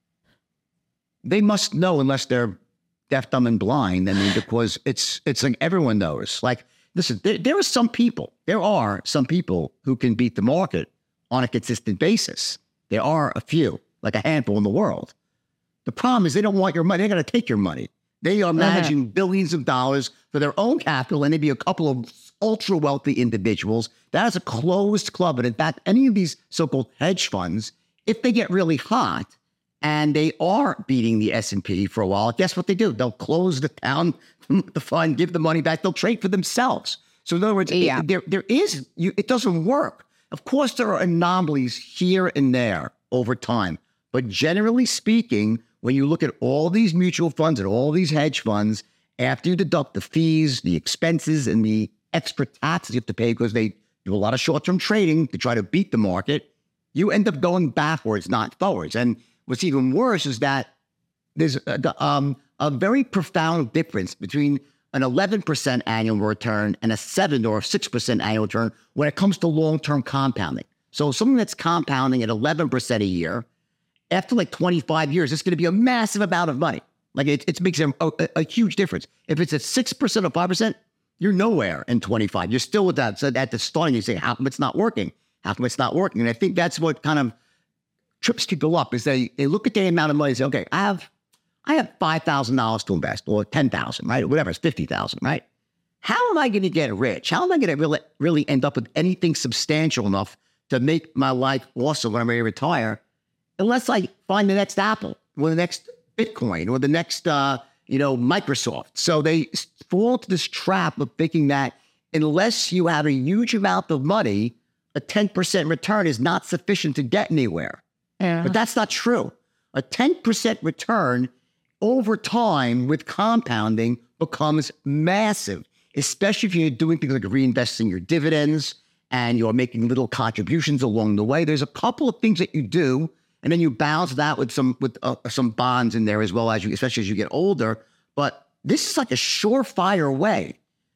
They must know, unless they're deaf, dumb, and blind. I mean, because it's it's like everyone knows. Like, listen, there, there are some people, there are some people who can beat the market on a consistent basis. There are a few, like a handful in the world. The problem is they don't want your money. They're going to take your money. They are managing uh-huh. billions of dollars for their own capital, and maybe a couple of ultra wealthy individuals. That is a closed club. And in fact, any of these so-called hedge funds, if they get really hot and they are beating the S and P for a while, guess what they do? They'll close the down the fund, give the money back. They'll trade for themselves. So in other words, yeah. it, there there is you, it doesn't work. Of course, there are anomalies here and there over time, but generally speaking, when you look at all these mutual funds and all these hedge funds, after you deduct the fees, the expenses, and the extra taxes you have to pay because they do a lot of short-term trading to try to beat the market, you end up going backwards, not forwards. And what's even worse is that there's a, um, a very profound difference between an eleven percent annual return and a seven or six percent annual return when it comes to long-term compounding. So something that's compounding at eleven percent a year, after like twenty-five years, it's going to be a massive amount of money. Like, it, it makes a, a, a huge difference. If it's at six percent or five percent, you're nowhere in twenty-five. You're still with that. So at the starting, you say, how come it's not working? How come it's not working? And I think that's what kind of trips people up, is they, they look at the amount of money and say, okay, I have I have five thousand dollars to invest, or ten thousand dollars, right? Or whatever, it's fifty thousand dollars, right? How am I going to get rich? How am I going to really, really end up with anything substantial enough to make my life awesome when I'm ready to retire? Unless I find the next Apple or the next Bitcoin or the next, uh, you know, Microsoft. So they fall into this trap of thinking that unless you have a huge amount of money, a ten percent return is not sufficient to get anywhere. Yeah. But that's not true. A ten percent return over time with compounding becomes massive, especially if you're doing things like reinvesting your dividends and you're making little contributions along the way. There's a couple of things that you do, and then you balance that with some with uh, some bonds in there as well, as you, especially as you get older. But this is like a surefire way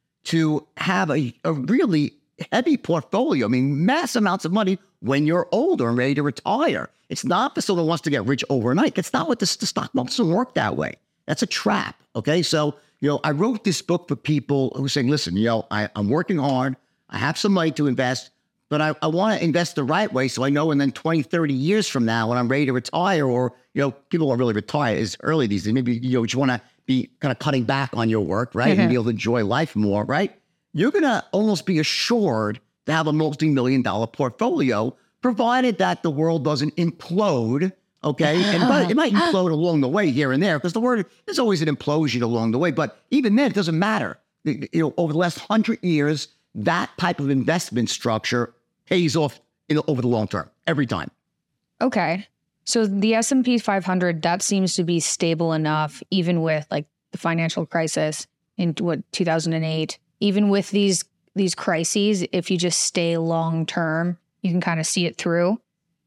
to have a, a really heavy portfolio. I mean, mass amounts of money when you're older and ready to retire. It's not for someone who wants to get rich overnight. That's not what this, the stock market doesn't work that way. That's a trap. Okay, so you know, I wrote this book for people who are saying, listen, you know, I, I'm working hard. I have some money to invest, but I, I want to invest the right way. So I know, and then twenty, thirty years from now, when I'm ready to retire, or, you know, people don't really retire as early these days. Maybe, you know, you want to be kind of cutting back on your work, right? Mm-hmm. And be able to enjoy life more, right? You're going to almost be assured to have a multi-million dollar portfolio, provided that the world doesn't implode. Okay. And but it might implode along the way here and there, because the word, there's always an implosion along the way. But even then, it doesn't matter. You know, over the last hundred years, that type of investment structure pays off in, over the long term, every time. Okay. So the S and P five hundred, that seems to be stable enough, even with like the financial crisis in what, two thousand eight, even with these, these crises, if you just stay long term, you can kind of see it through.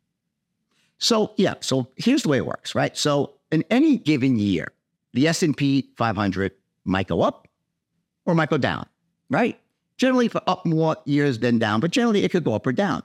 So, yeah. So here's the way it works, right? So in any given year, the S and P five hundred might go up or might go down, right? Generally for up more years than down, but generally it could go up or down.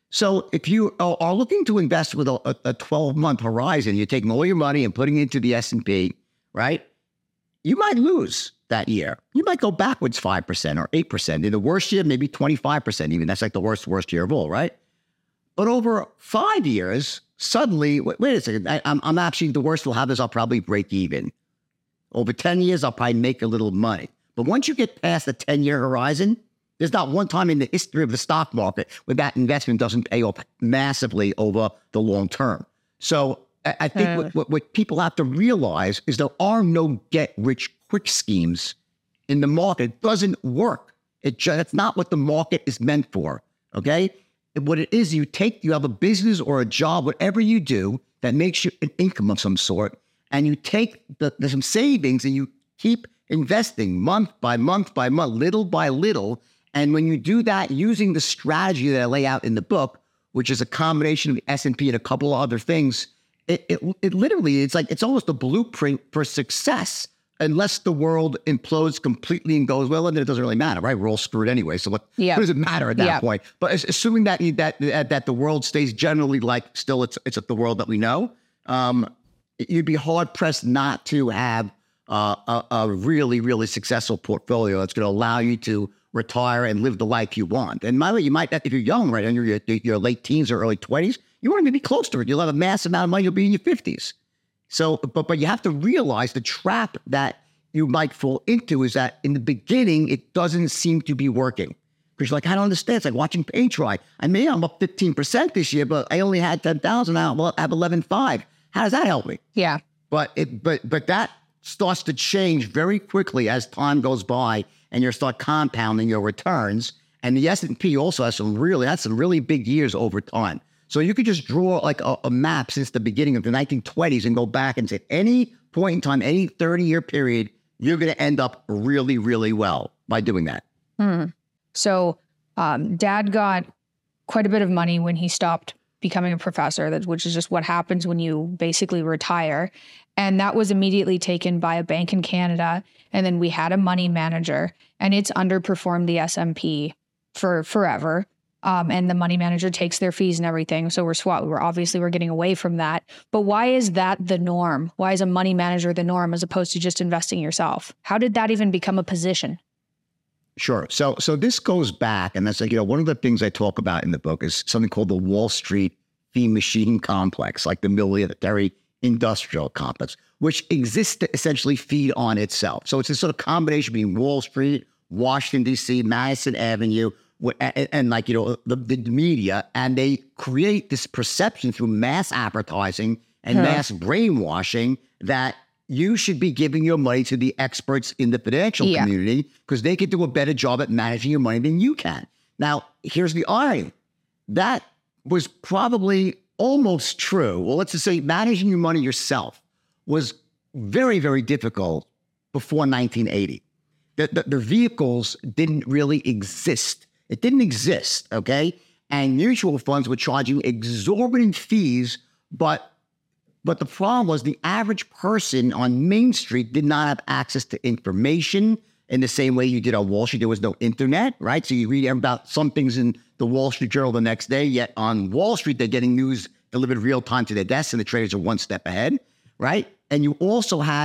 So if you are looking to invest with a twelve-month horizon, you're taking all your money and putting it into the S and P, right? You might lose that year. You might go backwards five percent or eight percent. In the worst year, maybe twenty-five percent even. That's like the worst, worst year of all, right? But over five years, suddenly, wait, wait a second, I, I'm, I'm actually, the worst will have is I'll probably break even. Over ten years, I'll probably make a little money. But once you get past the ten-year horizon, there's not one time in the history of the stock market where that investment doesn't pay off massively over the long term. So I, I think uh, what, what, what people have to realize is there are no get-rich-quick schemes in the market. It doesn't work. It just, that's not what the market is meant for, okay? What it is, you take, you have a business or a job, whatever you do that makes you an income of some sort, and you take the, the some savings and you keep investing month by month by month, little by little. And when you do that using the strategy that I lay out in the book, which is a combination of the S and P and a couple of other things, it, it, it literally, it's like, it's almost a blueprint for success, unless the world implodes completely and goes, well, then it doesn't really matter, right? We're all screwed anyway. So what, yeah. what does it matter at that yeah. point? But assuming that, that that the world stays generally like still it's it's the world that we know, um, you'd be hard pressed not to have uh, a, a really, really successful portfolio that's going to allow you to retire and live the life you want. And by the way, you might, if you're young, right, and you're your, your late teens or early twenties, you won't even be close to it. You'll have a massive amount of money. You'll be in your fifties. So, but but you have to realize the trap that you might fall into is that in the beginning, it doesn't seem to be working. Because you're like, I don't understand. It's like watching paint dry. I mean, I'm up fifteen percent this year, but I only had ten thousand. Now I'll have eleven point five. How does that help me? Yeah. But it but but that starts to change very quickly as time goes by and you start compounding your returns. And the S and P also has some really, that's some really big years over time. So you could just draw like a, a map since the beginning of the nineteen twenties and go back and say, at any point in time, any thirty-year period, you're going to end up really, really well by doing that. Hmm. So um, Dad got quite a bit of money when he stopped becoming a professor, that, which is just what happens when you basically retire. And that was immediately taken by a bank in Canada. And then we had a money manager, and it's underperformed the S and P for forever. Um, and the money manager takes their fees and everything. So we're swap. We're obviously we're getting away from that. But why is that the norm? Why is a money manager the norm as opposed to just investing yourself? How did that even become a position? Sure. So so this goes back, and that's like, you know, one of the things I talk about in the book is something called the Wall Street fee machine complex, like the military industrial complex, which exists to essentially feed on itself. So it's a sort of combination between Wall Street, Washington, D C, Madison Avenue, And, and like, you know, the, the media, and they create this perception through mass advertising and huh. mass brainwashing that you should be giving your money to the experts in the financial yeah. community because they can do a better job at managing your money than you can. Now, here's the irony. That was probably almost true. Well, let's just say managing your money yourself was very, very difficult before nineteen eighty. The, the, the vehicles didn't really exist. It didn't exist, okay? And mutual funds were charging exorbitant fees, but but the problem was the average person on Main Street did not have access to information in the same way you did on Wall Street. There was no internet, right? So you read about some things in the Wall Street Journal the next day, yet on Wall Street, they're getting news delivered real time to their desks, and the traders are one step ahead, right? And you also had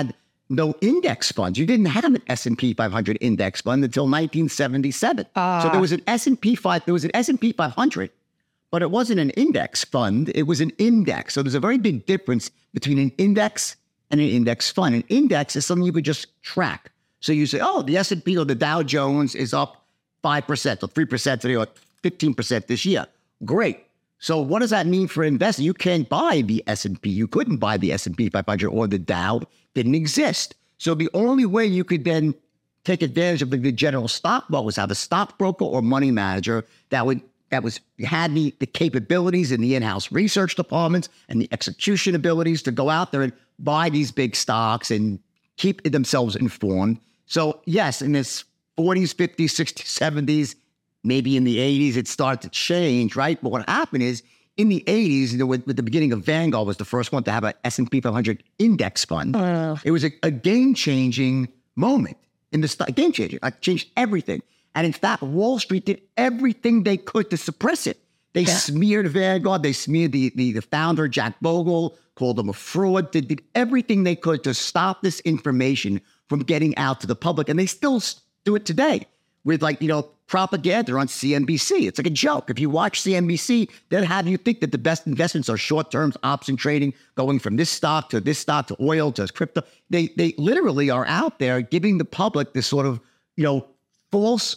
no index funds. You didn't have an S and P five hundred index fund until nineteen seventy-seven. Uh, so there was an S and P five, there was an S and P five hundred, but it wasn't an index fund. It was an index. So there's a very big difference between an index and an index fund. An index is something you could just track. So you say, oh, the S and P or the Dow Jones is up five percent or three percent today or fifteen percent this year. Great. So what does that mean for investing? You can't buy the S and P. You couldn't buy the S and P five hundred or the Dow. Didn't exist. So the only way you could then take advantage of the, the general stock market was have a stockbroker or money manager that would that was had the, the capabilities in the in-house research departments and the execution abilities to go out there and buy these big stocks and keep themselves informed. So yes, in this forties, fifties, sixties, seventies, maybe in the eighties, it started to change, right? But what happened is in the eighties, you know, with, with the beginning of Vanguard was the first one to have an S and P five hundred index fund. Uh. It was a, a game-changing moment in the stock, game-changing. It changed everything. And in fact, Wall Street did everything they could to suppress it. They yeah. smeared Vanguard. They smeared the, the, the founder, Jack Bogle, called him a fraud. They did everything they could to stop this information from getting out to the public. And they still do it today with, like, you know, propaganda on C N B C. It's like a joke. If you watch C N B C, they'll have you think that the best investments are short-term option trading, going from this stock to this stock to oil to crypto. They they literally are out there giving the public this sort of, you know, false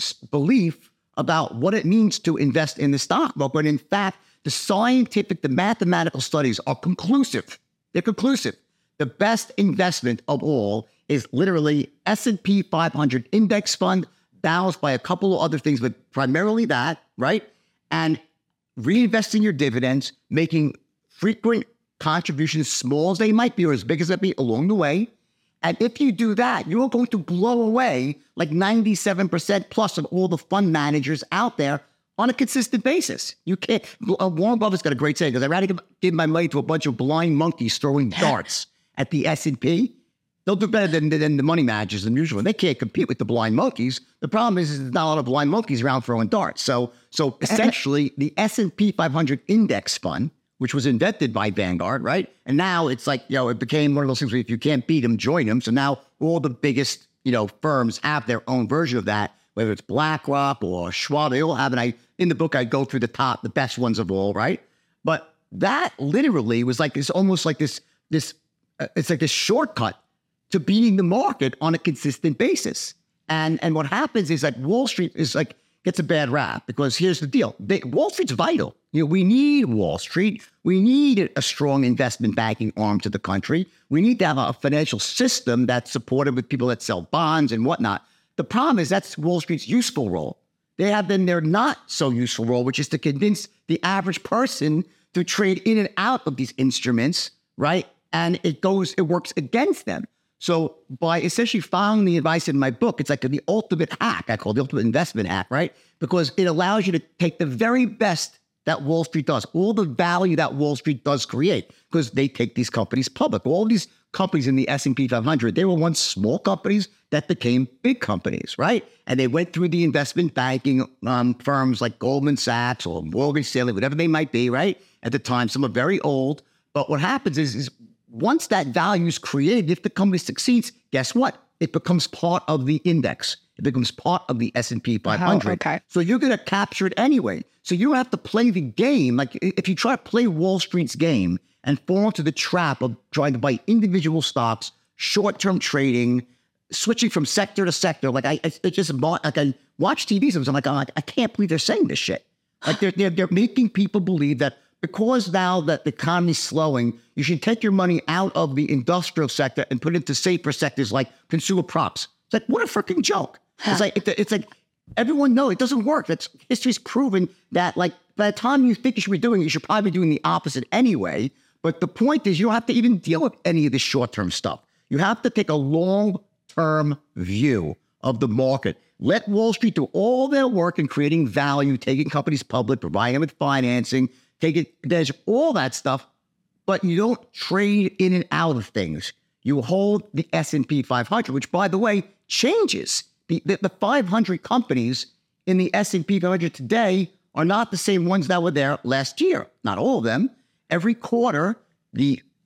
belief about what it means to invest in the stock market. But in fact, the scientific, the mathematical studies are conclusive. They're conclusive. The best investment of all is literally S and P five hundred index fund, balanced by a couple of other things, but primarily that, right? And reinvesting your dividends, making frequent contributions, small as they might be or as big as they be along the way. And if you do that, you're going to blow away like ninety-seven percent plus of all the fund managers out there on a consistent basis. You can't. Uh, Warren Buffett's got a great saying, because I'd rather give, give my money to a bunch of blind monkeys throwing darts at the S and P. They'll do better than, than the money managers than usual. They can't compete with the blind monkeys. The problem is, is there's not a lot of blind monkeys around throwing darts. So, so essentially, the S and P five hundred index fund, which was invented by Vanguard, right? And now it's like, you know, it became one of those things where if you can't beat them, join them. So now all the biggest, you know, firms have their own version of that, whether it's BlackRock or Schwab, they all have it. I, in the book, I go through the top, the best ones of all, right? But that literally was like, it's almost like this, this, uh, it's like this shortcut to beating the market on a consistent basis. And and what happens is that Wall Street is like, gets a bad rap, because here's the deal. They, Wall Street's vital. You know, we need Wall Street. We need a strong investment banking arm to the country. We need to have a financial system that's supported with people that sell bonds and whatnot. The problem is that's Wall Street's useful role. They have then their not so useful role, which is to convince the average person to trade in and out of these instruments, right? And it goes, it works against them. So by essentially following the advice in my book, it's like the ultimate hack, I call it the ultimate investment hack, right? Because it allows you to take the very best that Wall Street does, all the value that Wall Street does create, because they take these companies public. All these companies in the S and P five hundred, they were once small companies that became big companies, right? And they went through the investment banking um, firms like Goldman Sachs or Morgan Stanley, whatever they might be, right? At the time, some are very old. But what happens is, is once that value is created, if the company succeeds, guess what? It becomes part of the index. It becomes part of the S and P five hundred. Oh, okay. So you're going to capture it anyway. So you don't have to play the game. Like if you try to play Wall Street's game and fall into the trap of trying to buy individual stocks, short-term trading, switching from sector to sector, like I, I just like I watch T V sometimes. I'm like, I'm like, I can't believe they're saying this shit. Like they're they're, they're making people believe that because now that the economy's slowing, you should take your money out of the industrial sector and put it into safer sectors like consumer props. It's like, what a freaking joke. It's like, it's like, everyone knows it doesn't work. That's history's proven that, like, by the time you think you should be doing it, you should probably be doing the opposite anyway. But the point is, you don't have to even deal with any of this short-term stuff. You have to take a long-term view of the market. Let Wall Street do all their work in creating value, taking companies public, providing them with financing, taking advantage of all that stuff, but you don't trade in and out of things. You hold the S and P five hundred, which, by the way, changes. The, the, the five hundred companies in the S and P five hundred today are not the same ones that were there last year. Not all of them. Every quarter, the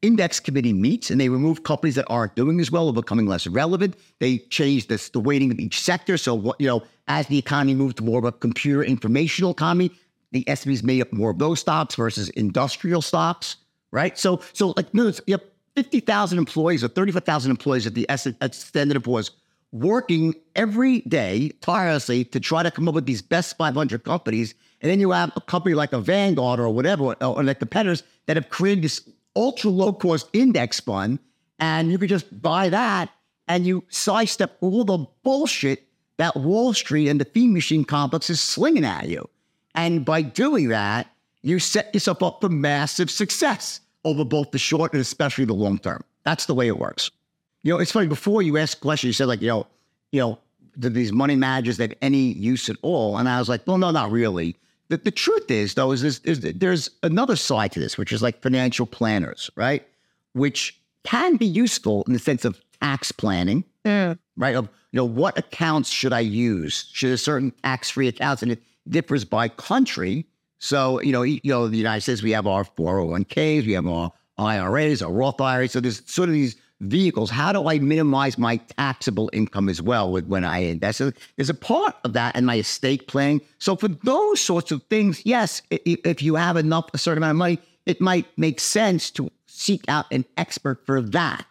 index committee meets and they remove companies that aren't doing as well or becoming less relevant. They change this, the weighting of each sector. So, what you know, as the economy moves to more of a computer informational economy, the S and P's made up more of those stocks versus industrial stocks, right? So, so like, no, you have fifty thousand employees or thirty-five thousand employees at the S- at Standard and Poor's working every day tirelessly to try to come up with these best five hundred companies. And then you have a company like a Vanguard or whatever, or, or like competitors that have created this ultra low cost index fund. And you could just buy that and you sidestep all the bullshit that Wall Street and the fee machine complex is slinging at you. And by doing that, you set yourself up for massive success over both the short and especially the long term. That's the way it works. You know, it's funny, before you asked questions, you said like, you know, you know, do these money managers have any use at all? And I was like, well, no, not really. The, the truth is, though, is, is, is there's another side to this, which is like financial planners, right? Which can be useful in the sense of tax planning, mm. right? Of, you know, what accounts should I use? Should a certain tax-free accounts? And it differs by country. So, you know, you know, the United States, we have our four oh one k's, we have our I R As, our Roth I R As. So there's sort of these vehicles. How do I minimize my taxable income as well with when I invest? So there's a part of that in my estate planning. So for those sorts of things, yes, if you have enough, a certain amount of money, it might make sense to seek out an expert for that.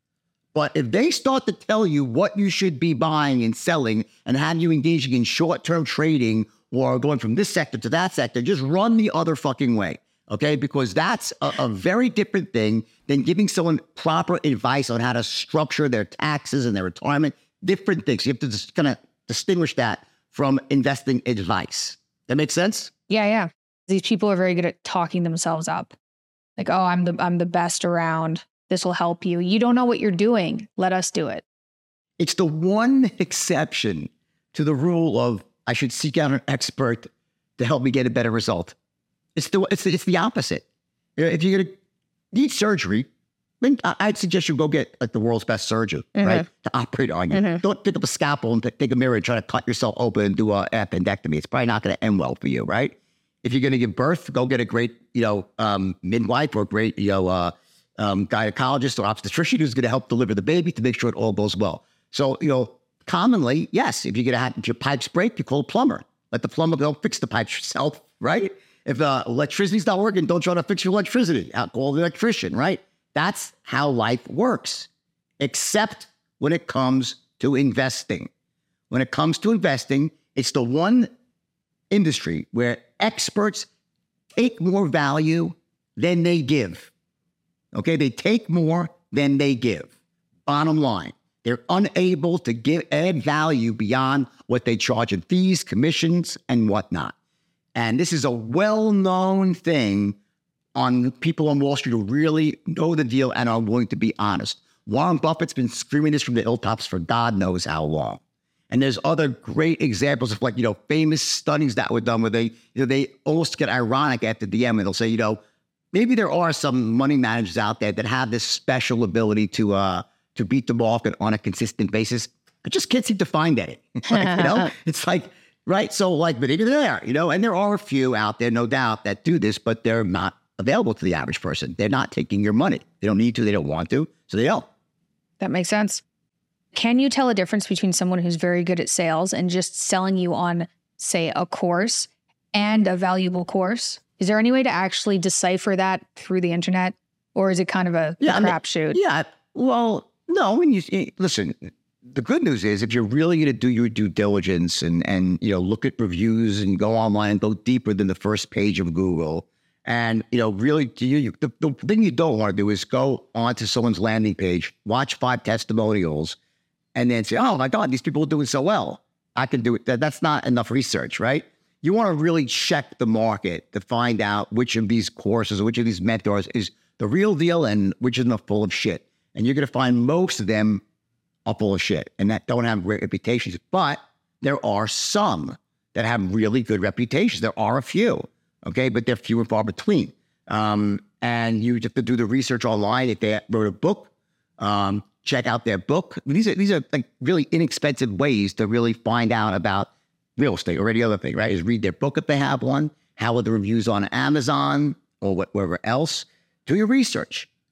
But if they start to tell you what you should be buying and selling and have you engaging in short-term trading or going from this sector to that sector, just run the other fucking way. Okay, because that's a, a very different thing than giving someone proper advice on how to structure their taxes and their retirement. Different things. You have to just kind of distinguish that from investing advice. That makes sense? Yeah, yeah. These people are very good at talking themselves up. Like, oh, I'm the I'm the best around. This will help you. You don't know what you're doing. Let us do it. It's the one exception to the rule of I should seek out an expert to help me get a better result. It's the it's the, it's the opposite. If you're gonna need surgery, then I'd suggest you go get like the world's best surgeon, mm-hmm. right, to operate on you. Mm-hmm. Don't pick up a scalpel and take a mirror and try to cut yourself open and do a appendectomy. It's probably not going to end well for you, right? If you're going to give birth, go get a great, you know, um, midwife or a great, you know, uh, um, gynecologist or obstetrician who's going to help deliver the baby to make sure it all goes well. So, you know, commonly, yes, if you're going to have your pipes break, you call a plumber. Let the plumber go fix the pipes yourself, right? If the uh, electricity's not working, don't try to fix your electricity. I'll call the electrician, right? That's how life works, except when it comes to investing. When it comes to investing, it's the one industry where experts take more value than they give. Okay, they take more than they give. Bottom line, they're unable to give add value beyond what they charge in fees, commissions, and whatnot. And this is a well-known thing on people on Wall Street who really know the deal and are willing to be honest. Warren Buffett's been screaming this from the hilltops for God knows how long. And there's other great examples of like, you know, famous studies that were done where they, you know, they almost get ironic at the end and they'll say, you know, maybe there are some money managers out there that have this special ability to uh, to beat the market on a consistent basis. I just can't seem to find any. Like, you know, it's like, right? So like, but even there, you know, and there are a few out there, no doubt, that do this, but they're not available to the average person. They're not taking your money. They don't need to. They don't want to. So they don't. That makes sense. Can you tell a difference between someone who's very good at sales and just selling you on, say, a course and a valuable course? Is there any way to actually decipher that through the internet? Or is it kind of a yeah, crapshoot? I mean, yeah. Well, no. When you listen, the good news is if you're really going to do your due diligence and, and, you know, look at reviews and go online and go deeper than the first page of Google and, you know, really do you, the, the thing you don't want to do is go onto someone's landing page, watch five testimonials and then say, oh my God, these people are doing so well. I can do it. That, that's not enough research, right? You want to really check the market to find out which of these courses, which of these mentors is the real deal and which is not full of shit. And you're going to find most of them are full of shit and that don't have great reputations. But there are some that have really good reputations. There are a few, okay? But they're few and far between. Um, and you have to do the research online. If they wrote a book, um, check out their book. These are, these are like really inexpensive ways to really find out about real estate or any other thing, right? Is read their book if they have one. How are the reviews on Amazon or whatever else? Do your research.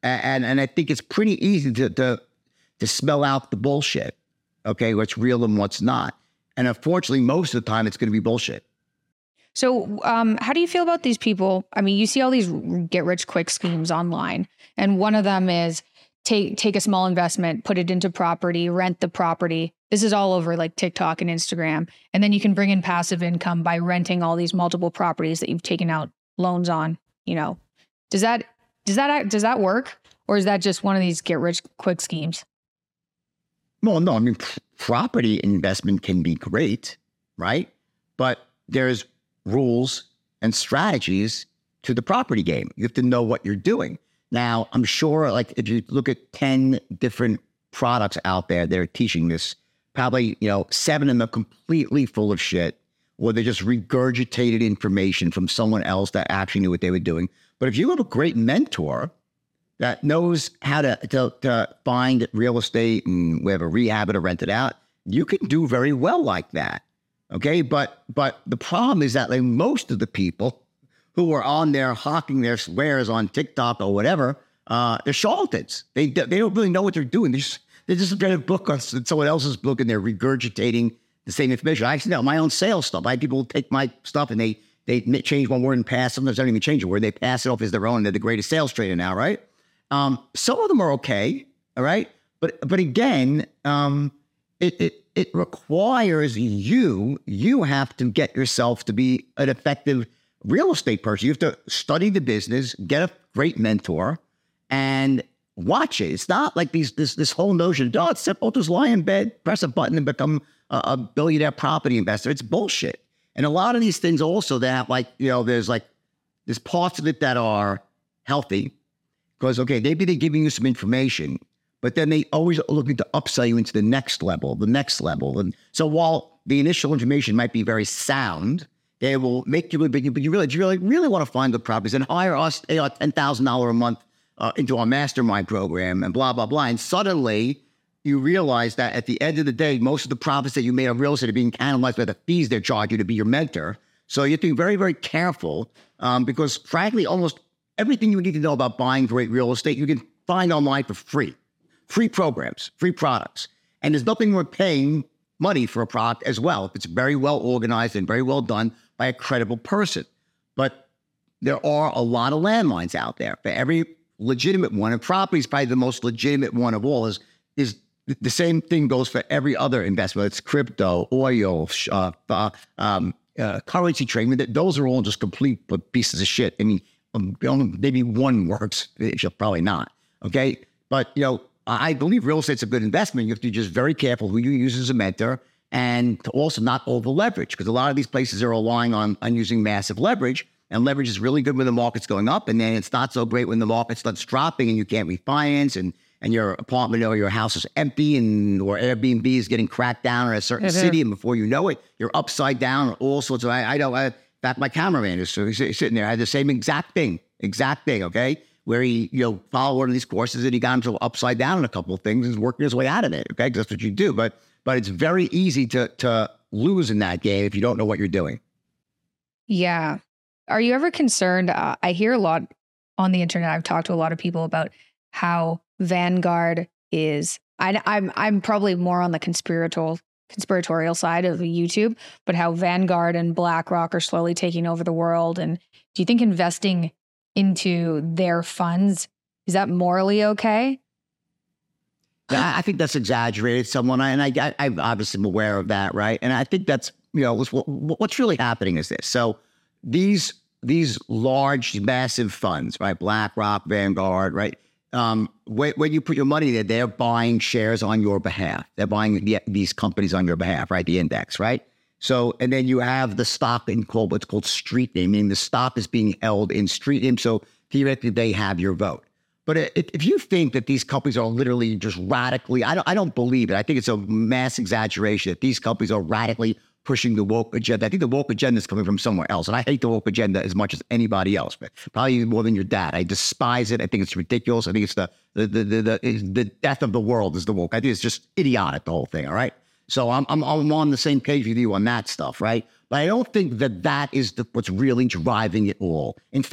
And, and I think it's pretty easy to, to, to smell out the bullshit, okay, what's real and what's not. And unfortunately, most of the time, it's going to be bullshit. So um, how do you feel about these people? I mean, you see all these get rich quick schemes online, and one of them is take take a small investment, put it into property, rent the property. This is all over like TikTok and Instagram. And then you can bring in passive income by renting all these multiple properties that you've taken out loans on, you know. Does that does that does that work? Or is that just one of these get rich quick schemes? Well, no, I mean, p- property investment can be great, right? But there's rules and strategies to the property game. You have to know what you're doing. Now, I'm sure, like, if you look at ten different products out there that are teaching this, probably, you know, seven of them are completely full of shit, or they just regurgitated information from someone else that actually knew what they were doing. But if you have a great mentor that knows how to, to, to find real estate and whether rehab it or rent it out, you can do very well like that. Okay. But, but the problem is that like most of the people who are on there hawking their wares on TikTok or whatever, uh, they're charlatans. They, they don't really know what they're doing. They're just, they're just read a book on someone else's book and they're regurgitating the same information. I actually know my own sales stuff. I had people take my stuff and they, they change one word and pass. Sometimes they don't even change a word. They pass it off as their own. They're the greatest sales trader now, right? Um, some of them are okay, all right? But but again, um, it, it it requires you, you have to get yourself to be an effective real estate person. You have to study the business, get a great mentor, and watch it. It's not like these this this whole notion, oh, it's simple, just lie in bed, press a button, and become a, a billionaire property investor. It's bullshit. And a lot of these things also that like, you know, there's like, there's parts of it that are healthy, because, okay, maybe they're giving you some information, but then they always are looking to upsell you into the next level, the next level. And so while the initial information might be very sound, they will make you, but you, but you really, you really, really want to find the properties and hire us ten thousand dollars a month uh, into our mastermind program and blah, blah, blah. And suddenly you realize that at the end of the day, most of the profits that you made on real estate are being analyzed by the fees they're charging you to be your mentor. So you have to be very, very careful um, because frankly, almost everything you need to know about buying great real estate, you can find online for free. Free programs, free products. And there's nothing more paying money for a product as well if it's very well organized and very well done by a credible person. But there are a lot of landmines out there. For every legitimate one, and property is probably the most legitimate one of all, is, is the same thing goes for every other investment. It's crypto, oil, uh, uh, um, uh, currency trading. Those are all just complete pieces of shit. I mean, Um, maybe one works, probably not. Okay. But, you know, I believe real estate's a good investment. You have to be just very careful who you use as a mentor and to also not over leverage, because a lot of these places are relying on, on using massive leverage, and leverage is really good when the market's going up. And then it's not so great when the market starts dropping and you can't refinance and, and your apartment or your house is empty and or Airbnb is getting cracked down in a certain mm-hmm. city. And before you know it, you're upside down or all sorts of, I, I don't, I, In fact, my cameraman is sitting there. I had the same exact thing, exact thing, okay? Where he, you know, followed one of these courses and he got himself upside down in a couple of things and is working his way out of it, okay? Because that's what you do. But but it's very easy to to lose in that game if you don't know what you're doing. Yeah. Are you ever concerned? Uh, I hear a lot on the internet. I've talked to a lot of people about how Vanguard is. I, I'm I'm probably more on the conspiratorial conspiratorial side of YouTube, but how Vanguard and BlackRock are slowly taking over the world. And do you think investing into their funds, is that morally okay? I think that's exaggerated someone. And I, I, I obviously am aware of that, right? And I think that's, you know, what, what's really happening is this. So these, these large, massive funds, right? BlackRock, Vanguard, right? Um, when, when you put your money there, they're buying shares on your behalf. They're buying the, these companies on your behalf, right? The index, right? So, and then you have the stock in called what's called street name, meaning the stock is being held in street name. So theoretically, they have your vote. But if, if you think that these companies are literally just radically, I don't, I don't believe it. I think it's a mass exaggeration that these companies are radically pushing the woke agenda. I think the woke agenda is coming from somewhere else. And I hate the woke agenda as much as anybody else, but probably even more than your dad. I despise it. I think it's ridiculous. I think it's the the the the, the, the death of the world is the woke. I think it's just idiotic, the whole thing, all right? So I'm, I'm, I'm on the same page with you on that stuff, right? But I don't think that that is the, what's really driving it all. In fact,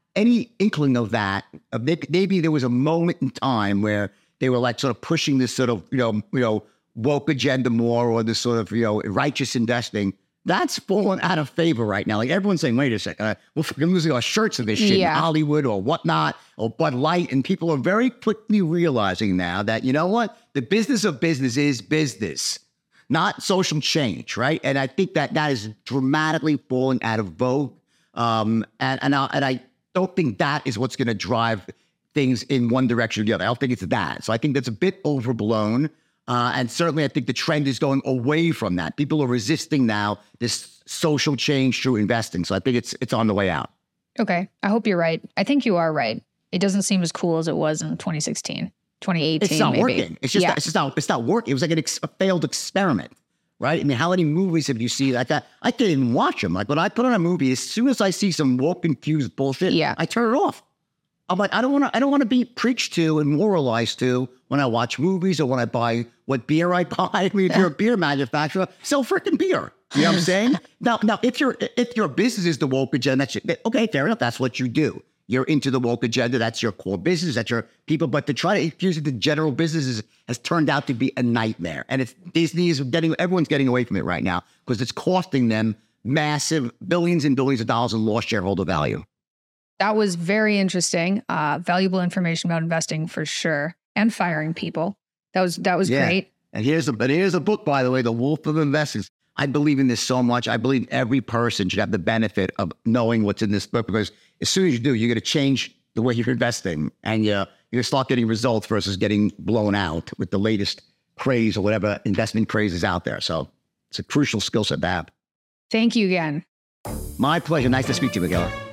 any inkling of that, uh, maybe, maybe there was a moment in time where they were like sort of pushing this sort of, you know, you know, woke agenda more, or this sort of, you know, righteous investing, that's fallen out of favor right now. Like everyone's saying, wait a second, uh, we're fucking losing our shirts of this shit Yeah. in Hollywood or whatnot, or Bud Light. And people are very quickly realizing now that, you know what, the business of business is business, not social change, right? And I think that that is dramatically falling out of vogue. Um, and, and, I, and I don't think that is what's going to drive things in one direction or the other. I don't think it's that. So I think that's a bit overblown. Uh, and certainly I think the trend is going away from that. People are resisting now this social change through investing. So I think it's it's on the way out. Okay. I hope you're right. I think you are right. It doesn't seem as cool as it was in twenty sixteen, twenty eighteen. It's not maybe. working. It's just, yeah. it's just not, it's not working. It was like an ex- a failed experiment, right? I mean, how many movies have you seen like that? I can't even watch them. Like when I put on a movie, as soon as I see some woke confused bullshit, Yeah. I turn it off. I'm like, I don't want to. I don't want to be preached to and moralized to when I watch movies or when I buy what beer I buy. I mean, if you're a beer manufacturer, sell freaking beer. You know what I'm saying? now, now, if your if your business is the woke agenda, that's your, okay, fair enough. That's what you do. You're into the woke agenda. That's your core business. That's your people. But to try to infuse it to general businesses has turned out to be a nightmare. And it's Disney is getting everyone's getting away from it right now because it's costing them massive billions and billions of dollars in lost shareholder value. That was very interesting. Uh, valuable information about investing for sure, and firing people. That was that was Yeah. great. And here's a but here's a book, by the way, The Wolf of Investors. I believe in this so much. I believe every person should have the benefit of knowing what's in this book, because as soon as you do, you're going to change the way you're investing, and you're, you're going to start getting results versus getting blown out with the latest craze or whatever investment craze is out there. So it's a crucial skill set to have. Thank you again. My pleasure. Nice to speak to you, Miguel.